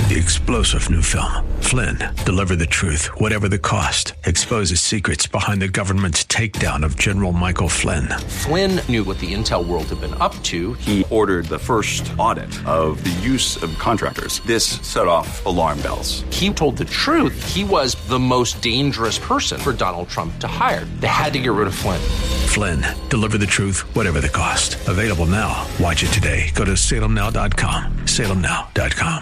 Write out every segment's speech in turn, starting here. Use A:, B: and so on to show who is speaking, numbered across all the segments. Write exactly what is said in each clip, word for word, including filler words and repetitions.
A: The explosive new film, Flynn, deliver the truth, whatever the cost, exposes secrets behind the government's takedown of General Michael Flynn.
B: Flynn knew what the intel world had been up to.
C: He ordered the first audit of the use of contractors. This set off alarm bells.
B: He told the truth. He was the most dangerous person for Donald Trump to hire. They had to get rid of Flynn.
A: Flynn, deliver the truth, whatever the cost. Available now. Watch it today. Go to salem now dot com. salem now dot com.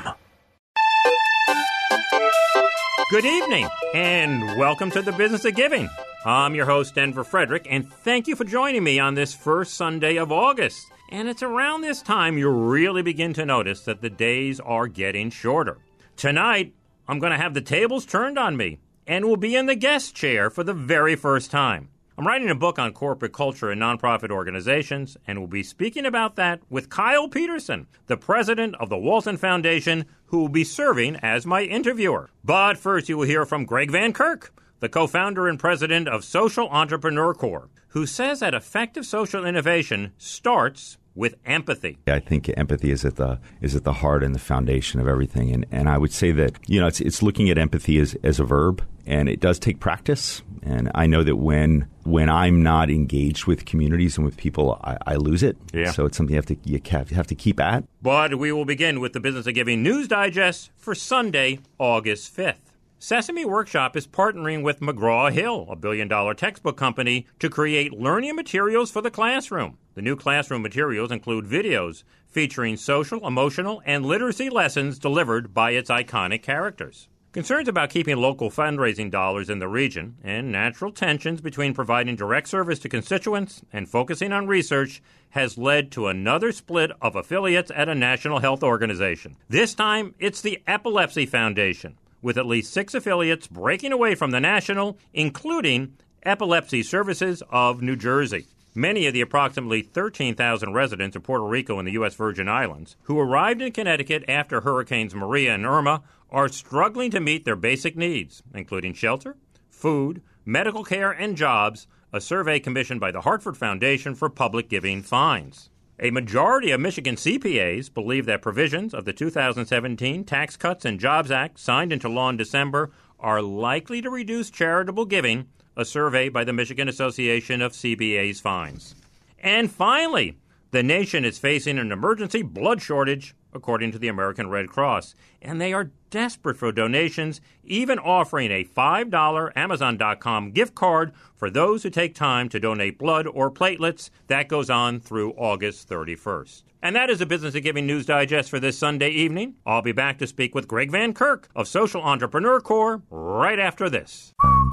D: Good evening, and welcome to the Business of Giving. I'm your host, Denver Frederick, and thank you for joining me on this first Sunday of August. And it's around this time you really begin to notice that the days are getting shorter. Tonight, I'm going to have the tables turned on me, and will be in the guest chair for the very first time. I'm writing a book on corporate culture and nonprofit organizations, and will be speaking about that with Kyle Peterson, the president of the Walton Foundation, who will be serving as my interviewer. But first, you will hear from Greg Van Kirk, the co-founder and president of Social Entrepreneur Corps, who says that effective social innovation starts with empathy.
E: I think empathy is at the is at the heart and the foundation of everything. And and I would say that, you know, it's it's looking at empathy as, as a verb, and it does take practice. And I know that when when I'm not engaged with communities and with people, I, I lose it.
D: Yeah.
E: So it's something you have to you have to keep at.
D: But we will begin with the Business of Giving News Digest for Sunday, August fifth. Sesame Workshop is partnering with McGraw-Hill, a billion-dollar textbook company, to create learning materials for the classroom. The new classroom materials include videos featuring social, emotional, and literacy lessons delivered by its iconic characters. Concerns about keeping local fundraising dollars in the region and natural tensions between providing direct service to constituents and focusing on research has led to another split of affiliates at a national health organization. This time, it's the Epilepsy Foundation, with at least six affiliates breaking away from the national, including Epilepsy Services of New Jersey. Many of the approximately thirteen thousand residents of Puerto Rico and the U S Virgin Islands who arrived in Connecticut after Hurricanes Maria and Irma are struggling to meet their basic needs, including shelter, food, medical care, and jobs, a survey commissioned by the Hartford Foundation for Public Giving finds. A majority of Michigan C P As believe that provisions of the two thousand seventeen Tax Cuts and Jobs Act signed into law in December are likely to reduce charitable giving, a survey by the Michigan Association of C B As finds. And finally, the nation is facing an emergency blood shortage, according to the American Red Cross, and they are desperate for donations, even offering a five dollars Amazon dot com gift card for those who take time to donate blood or platelets. That goes on through August thirty-first. And that is the Business of Giving News Digest for this Sunday evening. I'll be back to speak with Greg Van Kirk of Social Entrepreneur Corps right after this.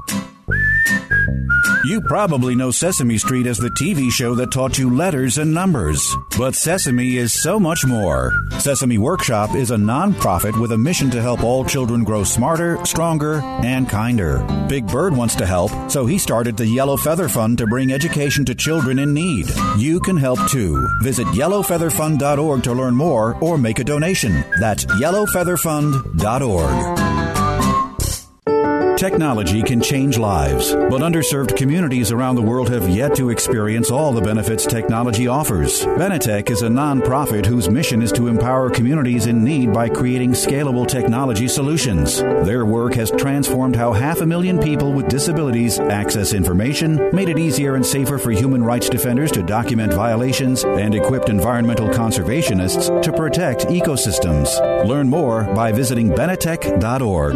F: You probably know Sesame Street as the T V show that taught you letters and numbers. But Sesame is so much more. Sesame Workshop is a nonprofit with a mission to help all children grow smarter, stronger, and kinder. Big Bird wants to help, so he started the Yellow Feather Fund to bring education to children in need. You can help too. Visit yellow feather fund dot org to learn more or make a donation. That's yellow feather fund dot org. Technology can change lives, but underserved communities around the world have yet to experience all the benefits technology offers. Benetech is a nonprofit whose mission is to empower communities in need by creating scalable technology solutions. Their work has transformed how half a million people with disabilities access information, made it easier and safer for human rights defenders to document violations, and equipped environmental conservationists to protect ecosystems. Learn more by visiting benetech dot org.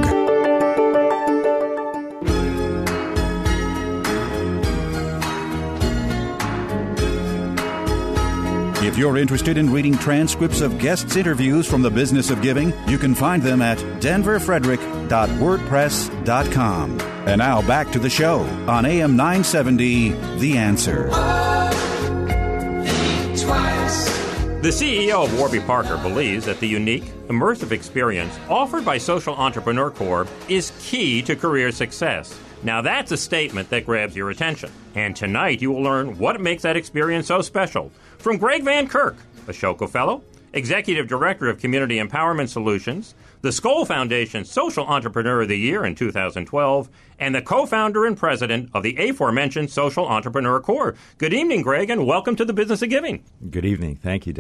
F: If you're interested in reading transcripts of guests' interviews from the Business of Giving, you can find them at denver frederick dot wordpress dot com. And now back to the show on A M nine seventy, The Answer.
D: The C E O of Warby Parker believes that the unique, immersive experience offered by Social Entrepreneur Corps is key to career success. Now that's a statement that grabs your attention. And tonight you will learn what makes that experience so special. From Greg Van Kirk, a Shoko Fellow, Executive Director of Community Empowerment Solutions, the Skoll Foundation Social Entrepreneur of the Year in two thousand twelve, and the co-founder and president of the aforementioned Social Entrepreneur Corps. Good evening, Greg, and welcome to the Business of Giving.
E: Good evening. Thank you, Denver.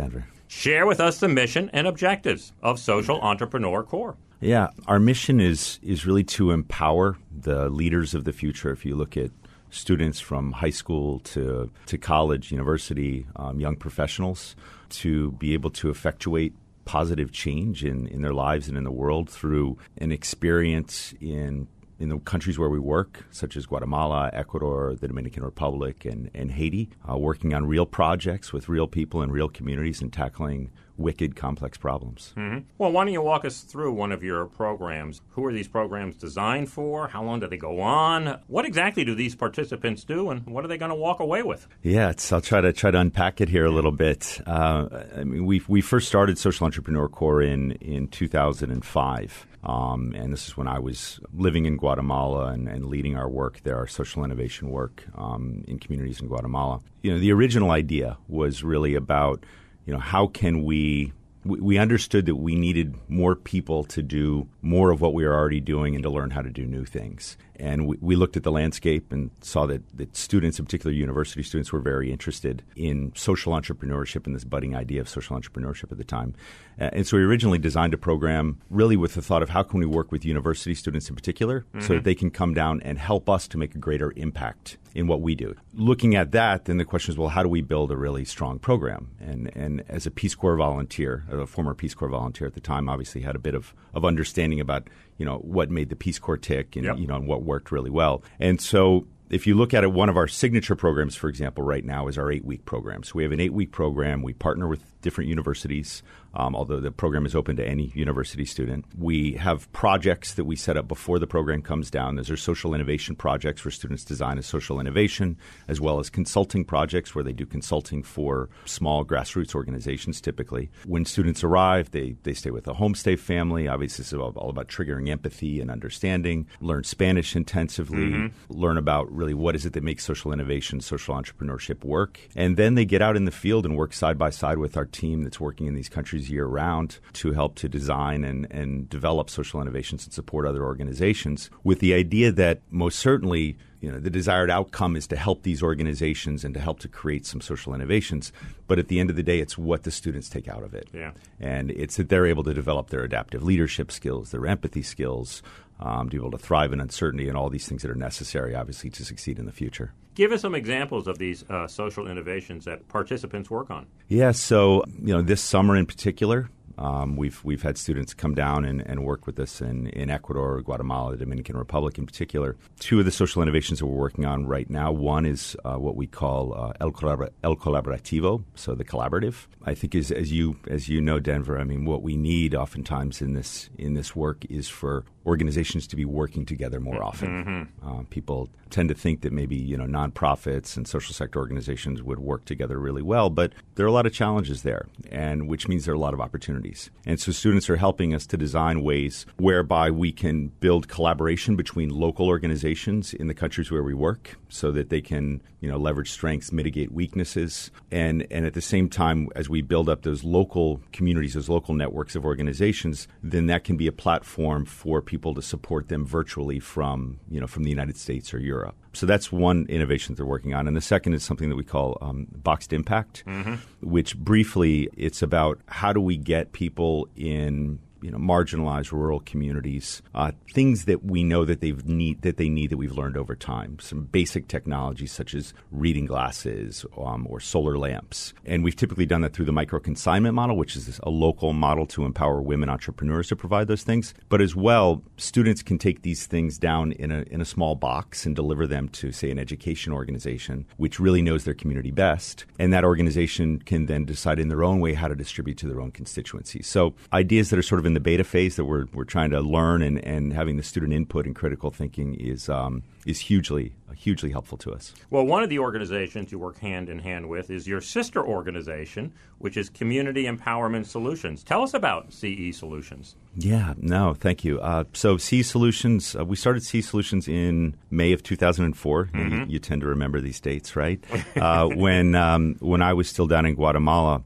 D: Share with us the mission and objectives of Social Entrepreneur Corps.
E: Yeah, our mission is is really to empower the leaders of the future. If you look at students from high school to, to college, university, um, young professionals, to be able to effectuate positive change in, in their lives and in the world through an experience in in the countries where we work, such as Guatemala, Ecuador, the Dominican Republic, and, and Haiti, uh, working on real projects with real people and real communities and tackling wicked, complex problems.
D: Mm-hmm. Well, why don't you walk us through one of your programs? Who are these programs designed for? How long do they go on? What exactly do these participants do, and what are they going to walk away with?
E: Yeah, it's, I'll try to try to unpack it here a little bit. Uh, I mean, we we first started Social Entrepreneur Corps in in two thousand five. Um, and this is when I was living in Guatemala and, and leading our work there, our social innovation work um, in communities in Guatemala. You know, the original idea was really about, you know, how can we, we, we understood that we needed more people to do more of what we were already doing and to learn how to do new things. And we, we looked at the landscape and saw that, that students, in particular university students, were very interested in social entrepreneurship and this budding idea of social entrepreneurship at the time. Uh, and so we originally designed a program really with the thought of how can we work with university students in particular mm-hmm. so that they can come down and help us to make a greater impact in what we do. Looking at that, then the question is, well, how do we build a really strong program? And and as a Peace Corps volunteer, a former Peace Corps volunteer at the time, obviously had a bit of, of understanding about, you know, what made the Peace Corps tick and, yep. you know, and what worked really well. And so if you look at it, one of our signature programs, for example, right now is our eight-week program. So we have an eight-week program. We partner with different universities, um, although the program is open to any university student. We have projects that we set up before the program comes down. Those are social innovation projects where students design a social innovation, as well as consulting projects where they do consulting for small grassroots organizations typically. When students arrive, they, they stay with a homestay family. Obviously, this is all, all about triggering empathy and understanding, learn Spanish intensively, mm-hmm. learn about really what is it that makes social innovation, social entrepreneurship work. And then they get out in the field and work side by side with our team that's working in these countries year-round to help to design and, and develop social innovations and support other organizations with the idea that most certainly, you know, the desired outcome is to help these organizations and to help to create some social innovations. But at the end of the day, it's what the students take out of it.
D: Yeah.
E: And it's that they're able to develop their adaptive leadership skills, their empathy skills, um, to be able to thrive in uncertainty and all these things that are necessary, obviously, to succeed in the future.
D: Give us some examples of these uh, social innovations that participants work on.
E: Yeah, so, you know, this summer in particular, Um, we've we've had students come down and, and work with us in, in Ecuador, Guatemala, the Dominican Republic in particular. Two of the social innovations that we're working on right now, one is uh, what we call uh, El, Collabor- El Colaborativo, so the collaborative. I think as, as you as you know, Denver, I mean, what we need oftentimes in this in this work is for organizations to be working together more often. Mm-hmm. Uh, people tend to think that maybe, you know, nonprofits and social sector organizations would work together really well, but there are a lot of challenges there, and which means there are a lot of opportunities. And so students are helping us to design ways whereby we can build collaboration between local organizations in the countries where we work so that they can, you know, leverage strengths, mitigate weaknesses, and, and at the same time, as we build up those local communities, those local networks of organizations, then that can be a platform for people to support them virtually from, you know, from the United States or Europe. So that's one innovation that they're working on. And the second is something that we call um, Boxed Impact, mm-hmm. which briefly it's about how do we get people in, you know, marginalized rural communities, uh, things that we know that they've need that they need that we've learned over time. Some basic technologies such as reading glasses um, or solar lamps, and we've typically done that through the micro consignment model, which is a local model to empower women entrepreneurs to provide those things. But as well, students can take these things down in a in a small box and deliver them to, say, an education organization, which really knows their community best, and that organization can then decide in their own way how to distribute to their own constituencies. So ideas that are sort of in the beta phase that we're we're trying to learn and, and having the student input and critical thinking is um, is hugely hugely helpful to us.
D: Well, one of the organizations you work hand in hand with is your sister organization, which is Community Empowerment Solutions. Tell us about C E Solutions.
E: Yeah, no, thank you. Uh, so C E Solutions, uh, we started C E Solutions in May of two thousand four. Mm-hmm. You, you tend to remember these dates, right? uh, when um, when I was still down in Guatemala.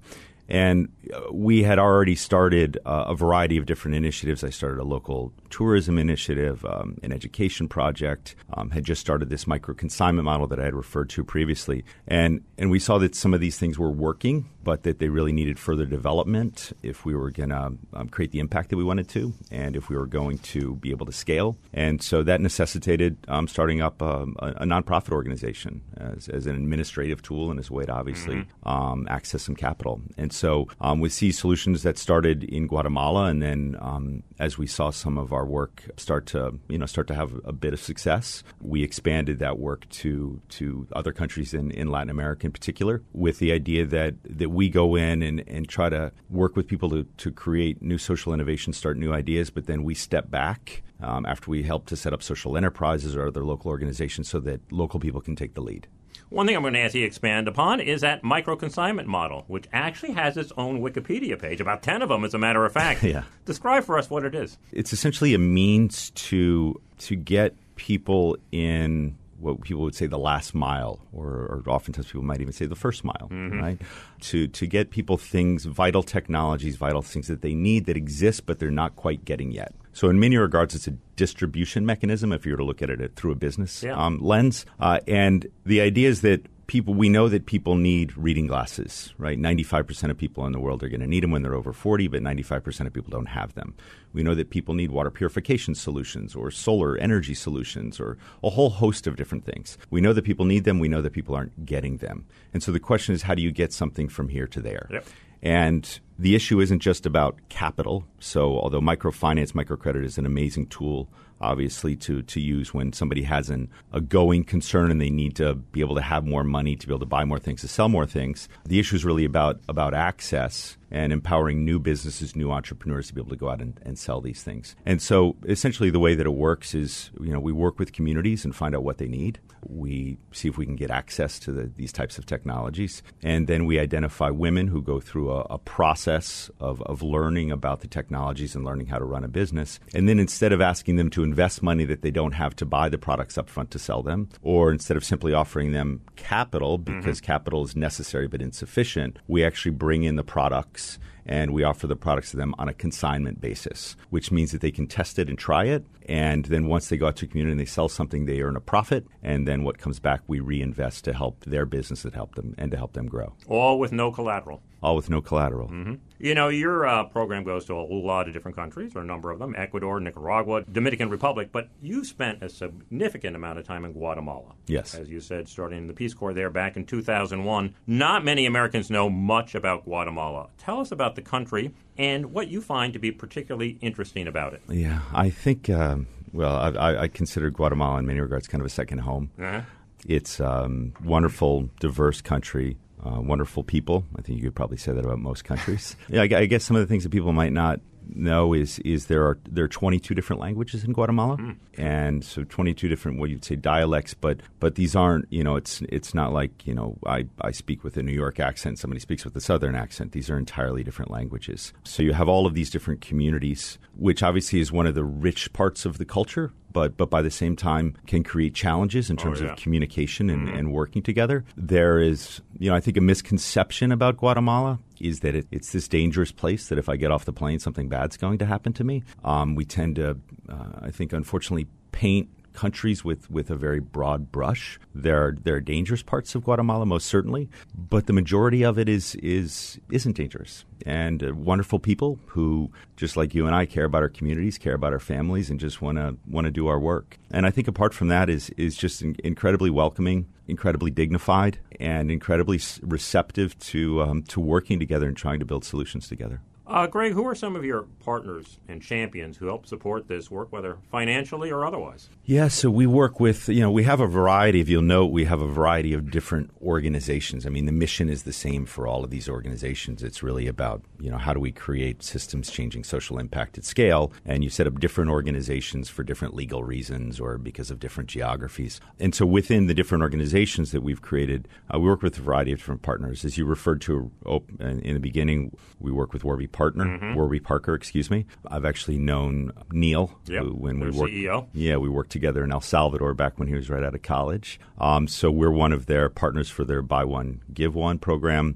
E: And we had already started uh, a variety of different initiatives. I started a local tourism initiative, um, an education project, um, had just started this micro-consignment model that I had referred to previously. And, and we saw that some of these things were working, but that they really needed further development if we were going to um, create the impact that we wanted to and if we were going to be able to scale. And so that necessitated um, starting up um, a, a nonprofit organization as, as an administrative tool and as a way to obviously mm-hmm. um, access some capital. And so um, with Seize Solutions, that started in Guatemala, and then um, as we saw some of our work start to you know start to have a bit of success, we expanded that work to to other countries in, in Latin America in particular, with the idea that that we go in and, and try to work with people to, to create new social innovations, start new ideas, but then we step back um, after we help to set up social enterprises or other local organizations so that local people can take the lead.
D: One thing I'm going to ask you to expand upon is that micro-consignment model, which actually has its own Wikipedia page, about ten of them, as a matter of fact.
E: Yeah.
D: Describe for us what it is.
E: It's essentially a means to to get people in what people would say the last mile, or, or oftentimes people might even say the first mile, mm-hmm. right? To to get people things, vital technologies, vital things that they need that exist, but they're not quite getting yet. So in many regards, it's a distribution mechanism if you were to look at it through a business yeah. um, lens. Uh, and the idea is that people, we know that people need reading glasses, right? ninety-five percent of people in the world are going to need them when they're over forty, but ninety-five percent of people don't have them. We know that people need water purification solutions or solar energy solutions or a whole host of different things. We know that people need them. We know that people aren't getting them. And so the question is, how do you get something from here to there?
D: Yep.
E: And the issue isn't just about capital. So although microfinance, microcredit is an amazing tool, obviously, to, to use when somebody has an, a going concern and they need to be able to have more money to be able to buy more things, to sell more things. The issue is really about, about access and empowering new businesses, new entrepreneurs to be able to go out and, and sell these things. And so essentially the way that it works is, you know, we work with communities and find out what they need. We see if we can get access to the, these types of technologies. And then we identify women who go through a, a process of, of learning about the technologies and learning how to run a business. And then instead of asking them to invest money that they don't have to buy the products up front to sell them, or instead of simply offering them capital because mm-hmm. capital is necessary but insufficient, we actually bring in the products and we offer the products to them on a consignment basis, which means that they can test it and try it. And then once they go out to a community and they sell something, they earn a profit. And then what comes back, we reinvest to help their business and help them and to help them grow.
D: All with no collateral.
E: All with no collateral.
D: Mm-hmm. You know, your uh, program goes to a lot of different countries, or a number of them, Ecuador, Nicaragua, Dominican Republic, but you spent a significant amount of time in Guatemala.
E: Yes.
D: As you said, starting in the Peace Corps there back in two thousand one. Not many Americans know much about Guatemala. Tell us about the country and what you find to be particularly interesting about it.
E: Yeah, I think, um, well, I, I consider Guatemala in many regards kind of a second home. Uh-huh. It's a um, wonderful, diverse country. Uh, wonderful people. I think you could probably say that about most countries. Yeah, I, I guess some of the things that people might not know is is there are there are twenty-two different languages in Guatemala, mm. and so twenty-two different what you'd say dialects. But but these aren't you know it's it's not like you know I, I speak with a New York accent, somebody speaks with a Southern accent. These are entirely different languages. So you have all of these different communities, which obviously is one of the rich parts of the culture. But but by the same time can create challenges in terms oh, yeah. of communication and, mm-hmm. and working together. There is, you know, I think a misconception about Guatemala is that it, it's this dangerous place that if I get off the plane, something bad's going to happen to me. Um, we tend to, uh, I think, unfortunately, paint countries with, with a very broad brush. There are there are dangerous parts of Guatemala, most certainly, but the majority of it is is isn't dangerous. And uh, wonderful people who, just like you and I, care about our communities, care about our families, and just want to want to do our work. And I think apart from that is is just in, incredibly welcoming, incredibly dignified, and incredibly receptive to um, to working together and trying to build solutions together.
D: Uh, Greg, who are some of your partners and champions who help support this work, whether financially or otherwise?
E: Yeah, so we work with, you know, we have a variety, if you'll note, we have a variety of different organizations. I mean, the mission is the same for all of these organizations. It's really about, you know, how do we create systems changing social impact at scale? And you set up different organizations for different legal reasons or because of different geographies. And so within the different organizations that we've created, uh, we work with a variety of different partners. As you referred to in the beginning, we work with Warby Parker. Partner, mm-hmm. Warby Parker, excuse me. I've actually known Neil
D: yep.
E: who, when
D: Their
E: we worked.
D: C E O.
E: Yeah, we worked together in El Salvador back when he was right out of college. Um, so we're one of their partners for their Buy One, Give One program.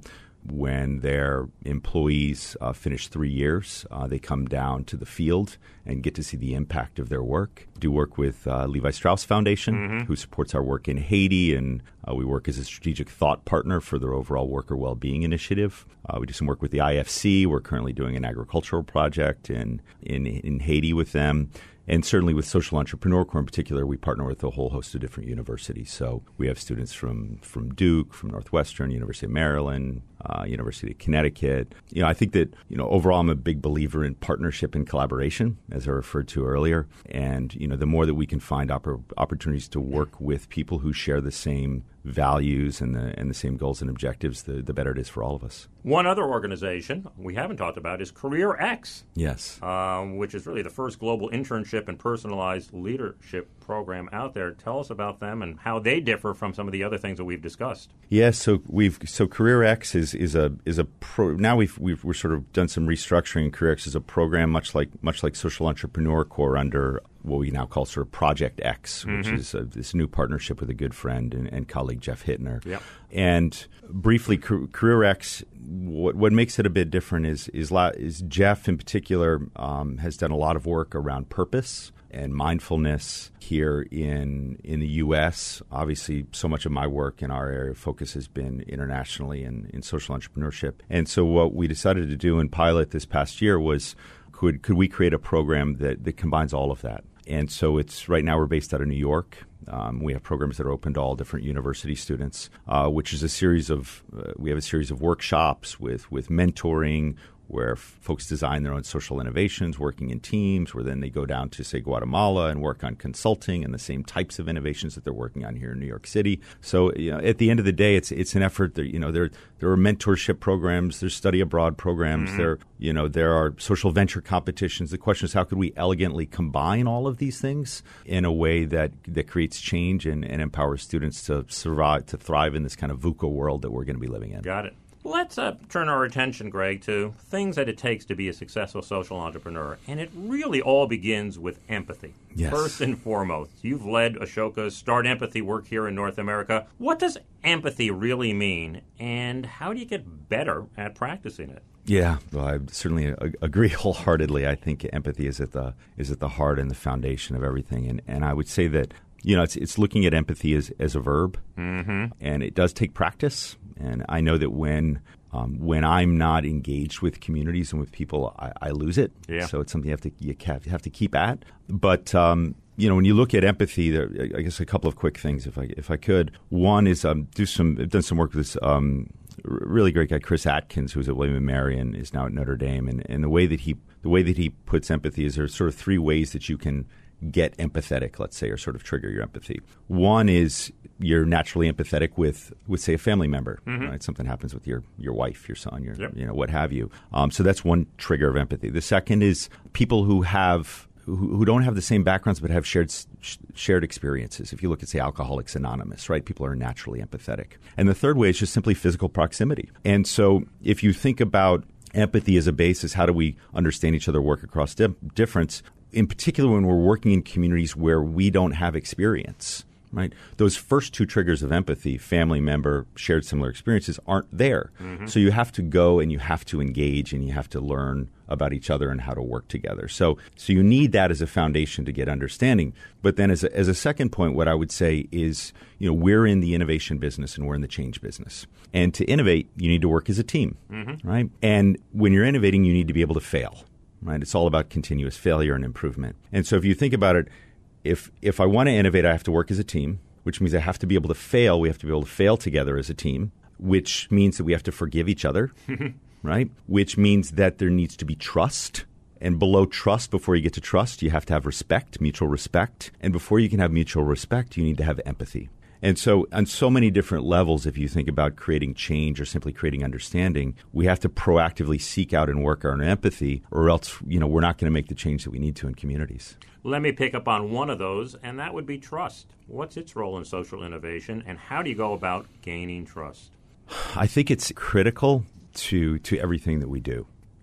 E: when their employees uh, finish three years, uh, they come down to the field and get to see the impact of their work. We do work with uh, Levi Strauss Foundation, mm-hmm. who supports our work in Haiti, and uh, we work as a strategic thought partner for their overall worker well-being initiative. Uh, we do some work with the I F C. We're currently doing an agricultural project in, in, in Haiti with them. And certainly with Social Entrepreneur Corps in particular, we partner with a whole host of different universities. So we have students from, from Duke, from Northwestern, University of Maryland, uh, University of Connecticut. You know, I think that, you know, overall I'm a big believer in partnership and collaboration, as I referred to earlier. And, you know, the more that we can find oppor- opportunities to work with people who share the same values and the and the same goals and objectives, the, the better it is for all of us.
D: One other organization we haven't talked about is CareerX.
E: Yes.
D: Uh, which is really the first global internship and personalized leadership program out there. Tell us about them and how they differ from some of the other things that we've discussed.
E: Yes, so we've so CareerX is is a is a pro, now we've we've we're sort of done some restructuring. CareerX is a program much like much like Social Entrepreneur Corps under what we now call sort of Project X, which mm-hmm. is a, this new partnership with a good friend and, and colleague, Jeff Hittner. Yep. And briefly, CareerX, what, what makes it a bit different is is, is Jeff in particular um, has done a lot of work around purpose and mindfulness here in in the U S. Obviously, so much of my work in our area of focus has been internationally in, in social entrepreneurship. And so what we decided to do in pilot this past year was could could we create a program that, that combines all of that? And so it's right now we're based out of New York. Um, we have programs that are open to all different university students, uh, which is a series of uh, we have a series of workshops with with mentoring, where f- folks design their own social innovations, working in teams, where then they go down to, say, Guatemala and work on consulting and the same types of innovations that they're working on here in New York City. So, you know, at the end of the day, it's it's an effort. That, you know, there there are mentorship programs, there's study abroad programs, mm-hmm. there you know there are social venture competitions. The question is, how could we elegantly combine all of these things in a way that that creates change and, and empowers students to survive, to thrive in this kind of VUCA world that we're going to be living in.
D: Got it. Let's uh, turn our attention, Greg, to things that it takes to be a successful social entrepreneur. And it really all begins with empathy.
E: Yes.
D: First and foremost, you've led Ashoka's Start Empathy work here in North America. What does empathy really mean, and how do you get better at practicing it?
E: Yeah, well, I certainly agree wholeheartedly. I think empathy is at the is at the heart and the foundation of everything. And, and I would say that, you know, it's it's looking at empathy as, as a verb, mm-hmm. and it does take practice. And I know that when um, when I'm not engaged with communities and with people, I, I lose it.
D: Yeah.
E: So it's something you have to you have to keep at. But um, you know, when you look at empathy, there, I guess a couple of quick things, if I if I could. One is um, do some I've done some work with this um, really great guy, Chris Atkins, who's at William and Mary and is now at Notre Dame. And, and the way that he the way that he puts empathy is there's sort of three ways that you can get empathetic, let's say, or sort of trigger your empathy. One is you're naturally empathetic with, with say, a family member. Mm-hmm. Right? Something happens with your, your wife, your son, your yep. you know, what have you. Um, so that's one trigger of empathy. The second is people who have who, who don't have the same backgrounds but have shared sh- shared experiences. If you look at, say, Alcoholics Anonymous, right? People are naturally empathetic. And the third way is just simply physical proximity. And so if you think about empathy as a basis, how do we understand each other, work across di- difference? In particular, when we're working in communities where we don't have experience, right? Those first two triggers of empathy, family member, shared similar experiences, aren't there. Mm-hmm. So you have to go and you have to engage and you have to learn about each other and how to work together. So so you need that as a foundation to get understanding. But then as a, as a second point, what I would say is, you know, we're in the innovation business and we're in the change business. And to innovate, you need to work as a team, mm-hmm. right? And when you're innovating, you need to be able to fail. Right? It's all about continuous failure and improvement. And so if you think about it, if if I want to innovate, I have to work as a team, which means I have to be able to fail. We have to be able to fail together as a team, which means that we have to forgive each other, right? Which means that there needs to be trust. And below trust, before you get to trust, you have to have respect, mutual respect. And before you can have mutual respect, you need to have empathy. And so on so many different levels, if you think about creating change or simply creating understanding, we have to proactively seek out and work on empathy, or else, you know, we're not going to make the change that we need to in communities.
D: Let me pick up on one of those, and that would be trust. What's its role in social innovation, and how do you go about gaining trust?
E: I think it's critical to to everything that we do.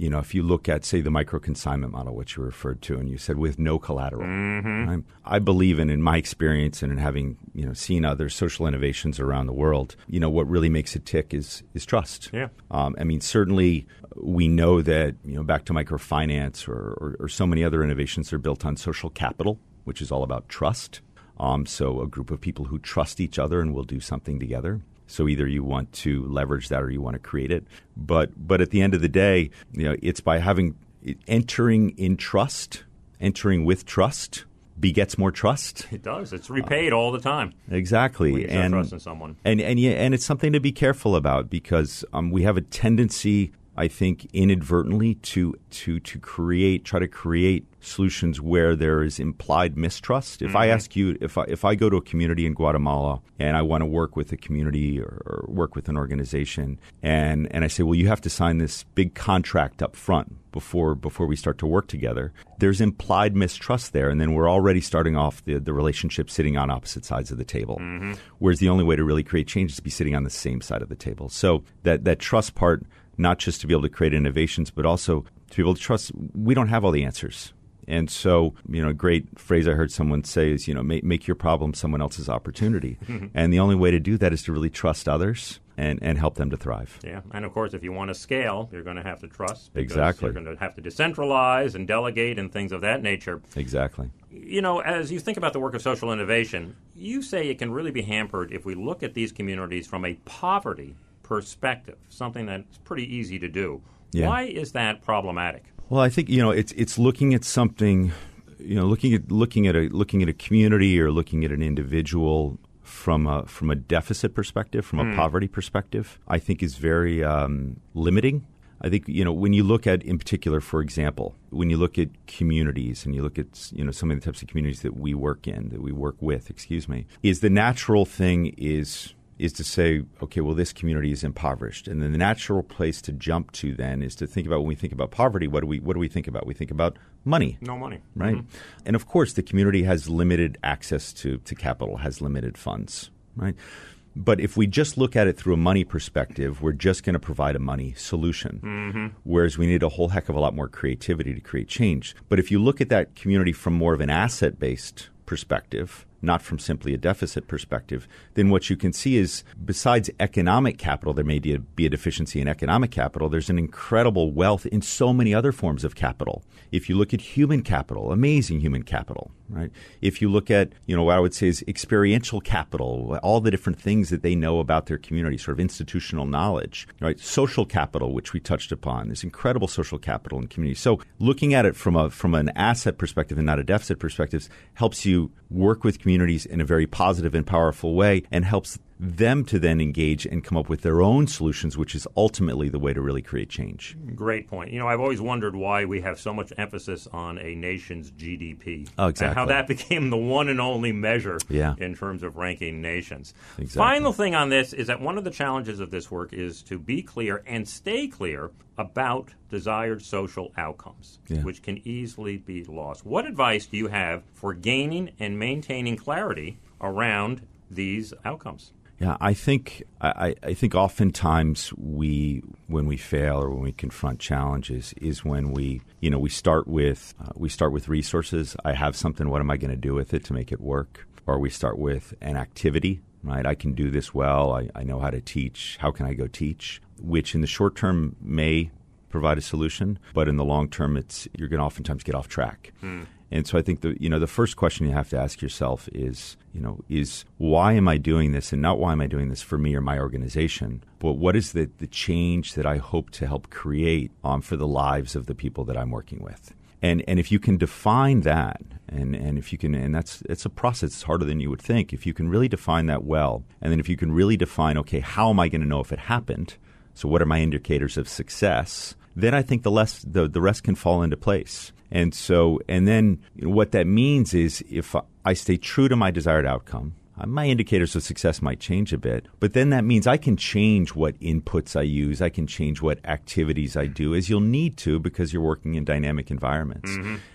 E: you know, if you look at, say, the micro-consignment model, which you referred to, and you said with no collateral,
D: mm-hmm.
E: right? I believe in, in my experience and in having, you know, seen other social innovations around the world, you know, what really makes it tick is is trust.
D: Yeah.
E: Um, I mean, certainly we know that, you know, back to microfinance or, or, or so many other innovations are built on social capital, which is all about trust. Um, so a group of people who trust each other and will do something together. So either you want to leverage that or you want to create it. But but at the end of the day, you know, it's by having entering in trust, entering with trust begets more trust.
D: It does. It's repaid uh, all the time.
E: Exactly.
D: When you
E: and
D: trust in someone.
E: And and yeah, and it's something to be careful about because um, we have a tendency, I think, inadvertently to to to create, try to create solutions where there is implied mistrust. If mm-hmm. I ask you, if I if I go to a community in Guatemala and I want to work with a community or, or work with an organization, and and I say, well, you have to sign this big contract up front before before we start to work together, there's implied mistrust there, and then we're already starting off the the relationship sitting on opposite sides of the table.
D: Mm-hmm.
E: Whereas the only way to really create change is to be sitting on the same side of the table. So that that trust part, not just to be able to create innovations, but also to be able to trust we don't have all the answers. And so, you know, a great phrase I heard someone say is, you know, make, make your problem someone else's opportunity. And the only way to do that is to really trust others and, and help them to thrive.
D: Yeah. And, of course, if you want to scale, you're going to have to trust.
E: Exactly.
D: You're going to have to decentralize and delegate and things of that nature.
E: Exactly.
D: You know, as you think about the work of social innovation, you say it can really be hampered if we look at these communities from a poverty perspective, something that's pretty easy to do.
E: Yeah.
D: Why is that problematic?
E: Well, I think, you know, it's it's looking at something, you know, looking at looking at a looking at a community or looking at an individual from a from a deficit perspective, from
D: mm.
E: a poverty perspective, I think is very um, limiting. I think, you know, when you look at, in particular, for example, when you look at communities and you look at, you know, some of the types of communities that we work in, that we work with, excuse me, is the natural thing is is to say, okay, well, this community is impoverished. And then the natural place to jump to then is to think about, when we think about poverty, what do we what do we think about? We think about money.
D: No money.
E: Right?
D: Mm-hmm.
E: And of course, the community has limited access to, to capital, has limited funds, right? But if we just look at it through a money perspective, we're just going to provide a money solution,
D: mm-hmm.
E: whereas we need a whole heck of a lot more creativity to create change. But if you look at that community from more of an asset-based perspective, not from simply a deficit perspective, then what you can see is besides economic capital, there may be a, be a deficiency in economic capital, there's an incredible wealth in so many other forms of capital. If you look at human capital, amazing human capital, right? If you look at, you know, what I would say is experiential capital, all the different things that they know about their community, sort of institutional knowledge, right? Social capital, which we touched upon, there's incredible social capital in community. So looking at it from a from an asset perspective and not a deficit perspective helps you work with communities in a very positive and powerful way and helps them to then engage and come up with their own solutions, which is ultimately the way to really create change.
D: Great point. You know, I've always wondered why we have so much emphasis on a nation's G D P.
E: Oh, exactly.
D: And how that became the one and only measure
E: yeah.
D: in terms of ranking nations.
E: Exactly.
D: Final thing on this is that one of the challenges of this work is to be clear and stay clear about desired social outcomes,
E: yeah.
D: which can easily be lost. What advice do you have for gaining and maintaining clarity around these outcomes?
E: Yeah, I think I, I think oftentimes we when we fail or when we confront challenges is when we you know we start with uh, we start with resources. I have something. What am I going to do with it to make it work? Or we start with an activity. Right, I can do this well. I, I know how to teach. How can I go teach? Which in the short term may provide a solution, but in the long term, it's you're going to oftentimes get off track.
D: Hmm.
E: And so I think the you know the first question you have to ask yourself is you know is why am I doing this, and not why am I doing this for me or my organization, but what is the the change that I hope to help create um, for the lives of the people that I'm working with. And and if you can define that, and, and if you can, and that's it's a process. It's harder than you would think. If you can really define that well, and then if you can really define, okay, how am I going to know if it happened? So what are my indicators of success? Then I think the less the the rest can fall into place. And so, and then you know, what that means is if I stay true to my desired outcome, my indicators of success might change a bit, but then that means I can change what inputs I use. I can change what activities I do, as you'll need to because you're working in dynamic environments.
D: Mm-hmm.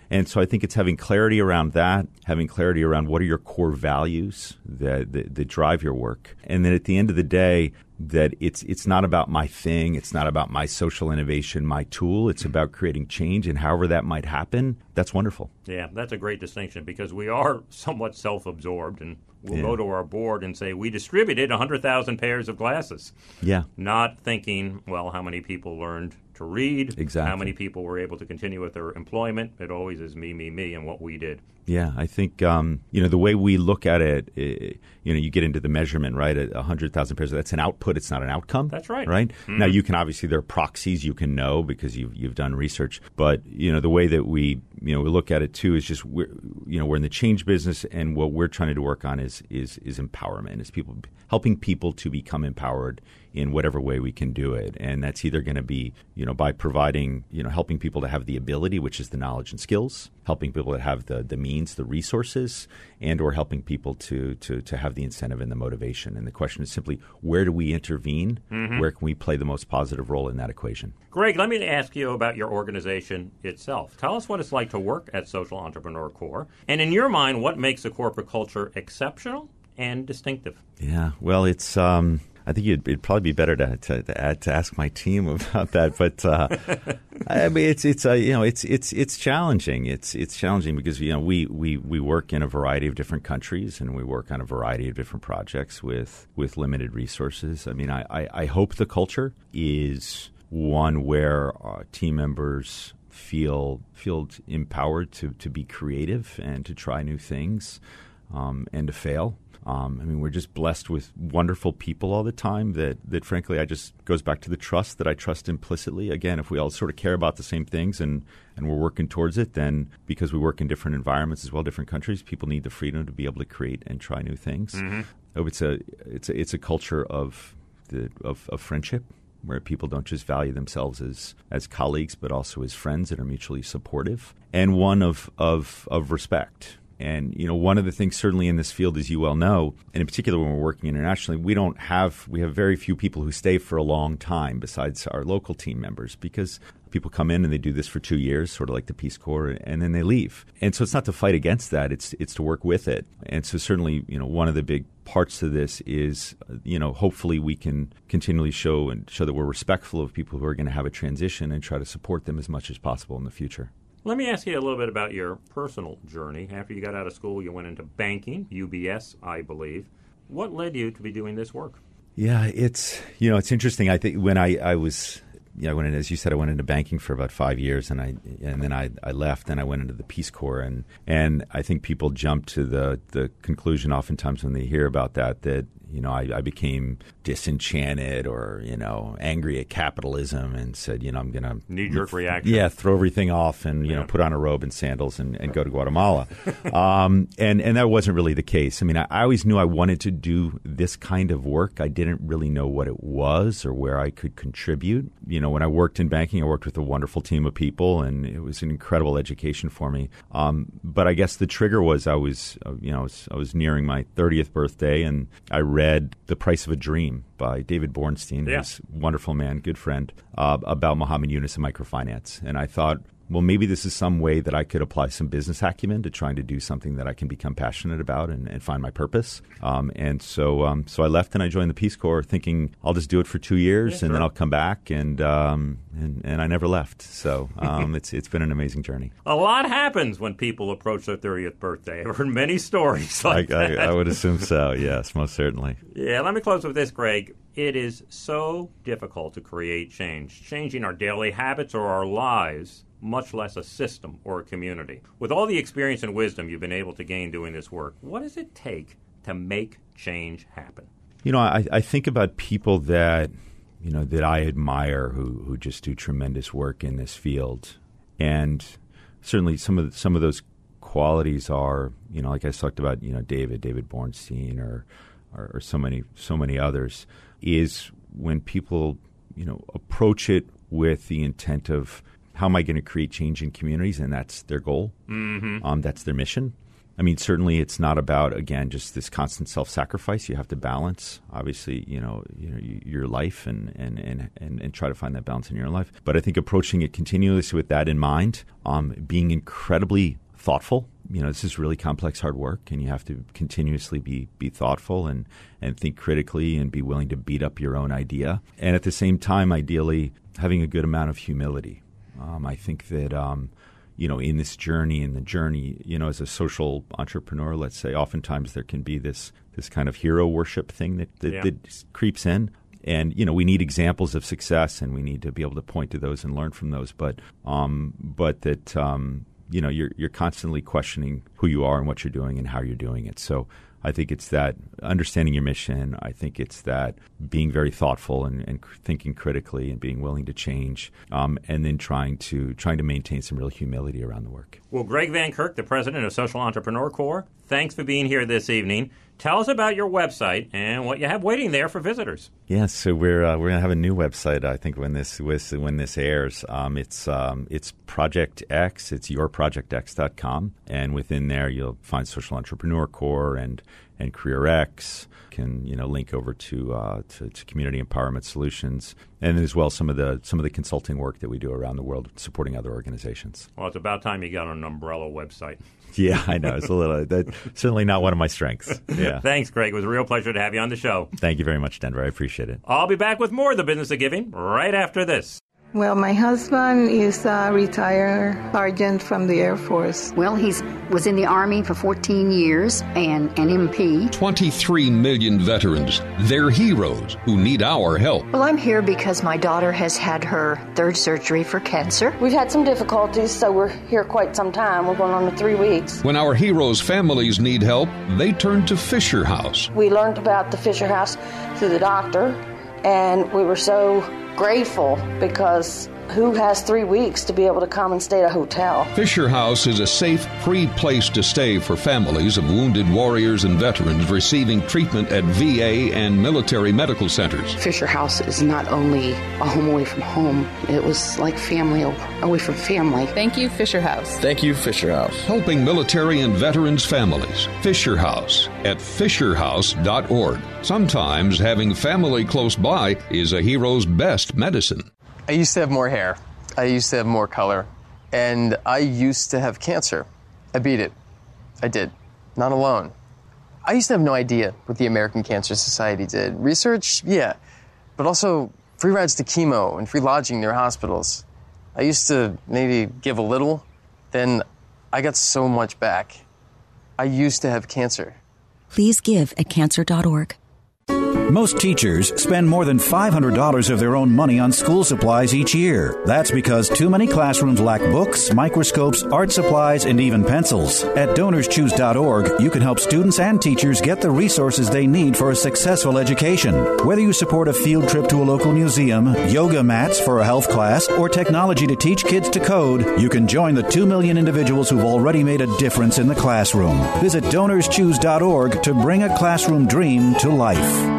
E: And so I think it's having clarity around that, having clarity around what are your core values that, that, that drive your work. And then at the end of the day, that it's it's not about my thing, it's not about my social innovation, my tool. It's about creating change, and however that might happen, that's wonderful.
D: Yeah, that's a great distinction because we are somewhat self-absorbed, and we'll
E: yeah.
D: go to our board and say, we distributed one hundred thousand pairs of glasses.
E: Yeah.
D: Not thinking, well, how many people learned to read,
E: exactly.
D: how many people were able to continue with their employment. It always is me, me, me, and what we did.
E: Yeah, I think, um, you know, the way we look at it, it, you know, you get into the measurement, right? one hundred thousand pairs, that's an output, it's not an outcome.
D: That's right.
E: Right?
D: Mm-hmm.
E: Now, you can obviously, there are proxies you can know because you've, you've done research. But, you know, the way that we, you know, we look at it, too, is just, we're, you know, we're in the change business, and what we're trying to work on is is is empowerment, is people helping people to become empowered in whatever way we can do it. And that's either going to be, you know, by providing, you know, helping people to have the ability, which is the knowledge and skills, helping people to have the, the means, the resources, and or helping people to, to, to have the incentive and the motivation. And the question is simply, where do we intervene? Mm-hmm. Where can we play the most positive role in that equation?
D: Greg, let me ask you about your organization itself. Tell us what it's like to work at Social Entrepreneur Corps. And in your mind, what makes a corporate culture exceptional and distinctive?
E: Yeah, well, it's... Um, I think it'd, it'd probably be better to to, to, add, to ask my team about that, but uh, I mean, it's it's uh, you know it's it's it's challenging. It's it's challenging because you know we, we, we work in a variety of different countries, and we work on a variety of different projects with with limited resources. I mean, I, I, I hope the culture is one where uh, team members feel feel empowered to to be creative and to try new things um, and to fail. Um, I mean, we're just blessed with wonderful people all the time that, that, frankly, I just goes back to the trust that I trust implicitly. Again, if we all sort of care about the same things and, and we're working towards it, then because we work in different environments as well, different countries, people need the freedom to be able to create and try new things. Mm-hmm. So it's a it's a, it's a culture of the of, of friendship, where people don't just value themselves as, as colleagues, but also as friends that are mutually supportive, and one of of, of respect. And, you know, one of the things certainly in this field, as you well know, and in particular when we're working internationally, we don't have, we have very few people who stay for a long time besides our local team members, because people come in and they do this for two years, sort of like the Peace Corps, and then they leave. And so it's not to fight against that, it's it's to work with it. And so certainly, you know, one of the big parts of this is, you know, hopefully we can continually show and show that we're respectful of people who are going to have a transition and try to support them as much as possible in the future.
D: Let me ask you a little bit about your personal journey. After you got out of school, you went into banking, U B S, I believe. What led you to be doing this work?
E: Yeah, it's, you know, it's interesting. I think when I, I was, yeah, I went in, as you said, I went into banking for about five years, and I and then I, I left, and I went into the Peace Corps, and and I think people jump to the the conclusion oftentimes when they hear about that that you know I, I became disenchanted or you know angry at capitalism and said you know I'm gonna
D: knee-jerk reaction,
E: yeah, throw everything off and you yeah. know put on a robe and sandals and, and go to Guatemala, um, and and that wasn't really the case. I mean, I, I always knew I wanted to do this kind of work. I didn't really know what it was or where I could contribute. You know, when I worked in banking, I worked with a wonderful team of people, and it was an incredible education for me. Um, but I guess the trigger was I was, uh, you know, I was, I was nearing my thirtieth birthday, and I read The Price of a Dream by David Bornstein,
D: yeah.
E: who's a wonderful man, good friend, uh, about Muhammad Yunus and microfinance. And I thought, well, maybe this is some way that I could apply some business acumen to trying to do something that I can become passionate about and, and find my purpose. Um, and so um, so I left and I joined the Peace Corps thinking I'll just do it for two years yeah, and sure. then I'll come back. And um, and, and I never left. So um, it's it's been an amazing journey.
D: A lot happens when people approach their thirtieth birthday. I've heard many stories like
E: I,
D: that.
E: I, I would assume so, yes, most certainly.
D: Yeah, let me close with this, Greg. It is so difficult to create change, changing our daily habits or our lives, much less a system or a community. With all the experience and wisdom you've been able to gain doing this work, what does it take to make change happen?
E: You know, I, I think about people that, you know, that I admire who, who just do tremendous work in this field. And certainly some of the, some of those qualities are, you know, like I talked about, you know, David, David Bornstein or, or, or so many, so many others, is when people, you know, approach it with the intent of, how am I going to create change in communities? And that's their goal. Mm-hmm. Um, that's their mission. I mean, certainly it's not about, again, just this constant self-sacrifice. You have to balance, obviously, you know, you know your life and, and, and, and, and try to find that balance in your life. But I think approaching it continuously with that in mind, um, being incredibly thoughtful. You know, this is really complex, hard work, and you have to continuously be be thoughtful and, and think critically and be willing to beat up your own idea. And at the same time, ideally, having a good amount of humility. Um, I think that, um, you know, in this journey, in the journey, you know, as a social entrepreneur, let's say, oftentimes there can be this this kind of hero worship thing that, that, yeah. that creeps in. And, you know, we need examples of success, and we need to be able to point to those and learn from those. But um, but that... Um, you know, you're you're constantly questioning who you are and what you're doing and how you're doing it. So I think it's that understanding your mission. I think it's that being very thoughtful and, and thinking critically and being willing to change, um, and then trying to trying to maintain some real humility around the work.
D: Well, Greg Van Kirk, the president of Social Entrepreneur Corps, thanks for being here this evening. Tell us about your website and what you have waiting there for visitors.
E: Yes, so we're uh, we're gonna have a new website. I think when this when this airs, um, it's um, it's Project X. It's your project x dot com, and within there you'll find Social Entrepreneur Corps and and CareerX. Can you know link over to, uh, to to Community Empowerment Solutions, and as well some of the some of the consulting work that we do around the world supporting other organizations.
D: Well, it's about time you got an umbrella website.
E: Yeah, I know. It's a little that's certainly not one of my strengths. Yeah.
D: Thanks, Greg. It was a real pleasure to have you on the show.
E: Thank you very much, Denver. I appreciate it.
D: I'll be back with more of The Business of Giving right after this.
G: Well, my husband is a retired sergeant from the Air Force.
H: Well, he was in the Army for fourteen years and an M P.
I: twenty-three million veterans. They're heroes who need our help.
J: Well, I'm here because my daughter has had her third surgery for cancer.
K: We've had some difficulties, so we're here quite some time. We're going on to three weeks.
I: When our heroes' families need help, they turn to Fisher House.
K: We learned about the Fisher House through the doctor, and we were so grateful because who has three weeks to be able to come and stay at a hotel?
I: Fisher House is a safe, free place to stay for families of wounded warriors and veterans receiving treatment at V A and military medical centers.
L: Fisher House is not only a home away from home, it was like family away from family.
M: Thank you, Fisher House.
N: Thank you, Fisher House.
I: Helping military and veterans' families. Fisher House at fisher house dot org. Sometimes having family close by is a hero's best medicine.
O: I used to have more hair. I used to have more color. And I used to have cancer. I beat it. I did. Not alone. I used to have no idea what the American Cancer Society did. Research? Yeah. But also free rides to chemo and free lodging near hospitals. I used to maybe give a little. Then I got so much back. I used to have cancer.
P: Please give at cancer dot org.
F: Most teachers spend more than five hundred dollars of their own money on school supplies each year. That's because too many classrooms lack books, microscopes, art supplies, and even pencils. At donors choose dot org, you can help students and teachers get the resources they need for a successful education. Whether you support a field trip to a local museum, yoga mats for a health class, or technology to teach kids to code, you can join the two million individuals who've already made a difference in the classroom. Visit donors choose dot org to bring a classroom dream to life.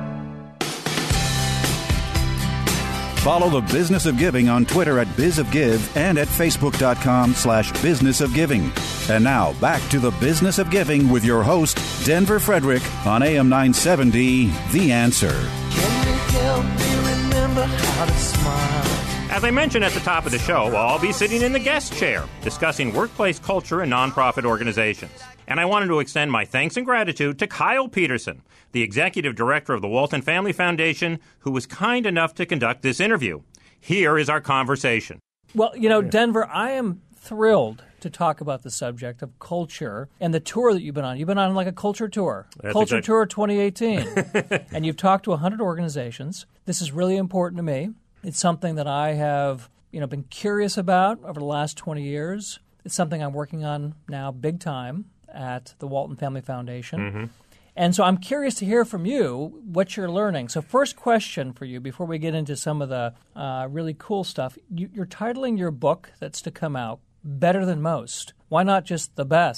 F: Follow The Business of Giving on Twitter at BizOfGive and at Facebook.com slash Business of Giving. And now, back to The Business of Giving with your host, Denver Frederick, on A M nine seventy, The Answer.
Q: Can you help me remember how to smile?
D: As I mentioned at the top of the show, I'll be sitting in the guest chair discussing workplace culture and nonprofit organizations. And I wanted to extend my thanks and gratitude to Kyle Peterson, the executive director of the Walton Family Foundation, who was kind enough to conduct this interview. Here is our conversation.
R: Well, you know, Denver, I am thrilled to talk about the subject of culture and the tour that you've been on. You've been on like a culture tour,
D: That's
R: Culture
D: exact-
R: Tour twenty eighteen. And you've talked to one hundred organizations. This is really important to me. It's something that I have, you know, been curious about over the last twenty years. It's something I'm working on now big time at the Walton Family Foundation.
D: Mm-hmm.
R: And so I'm curious to hear from you what you're learning. So first question for you before we get into some of the uh, really cool stuff. You, you're titling your book that's to come out Better Than Most. Why not just the best?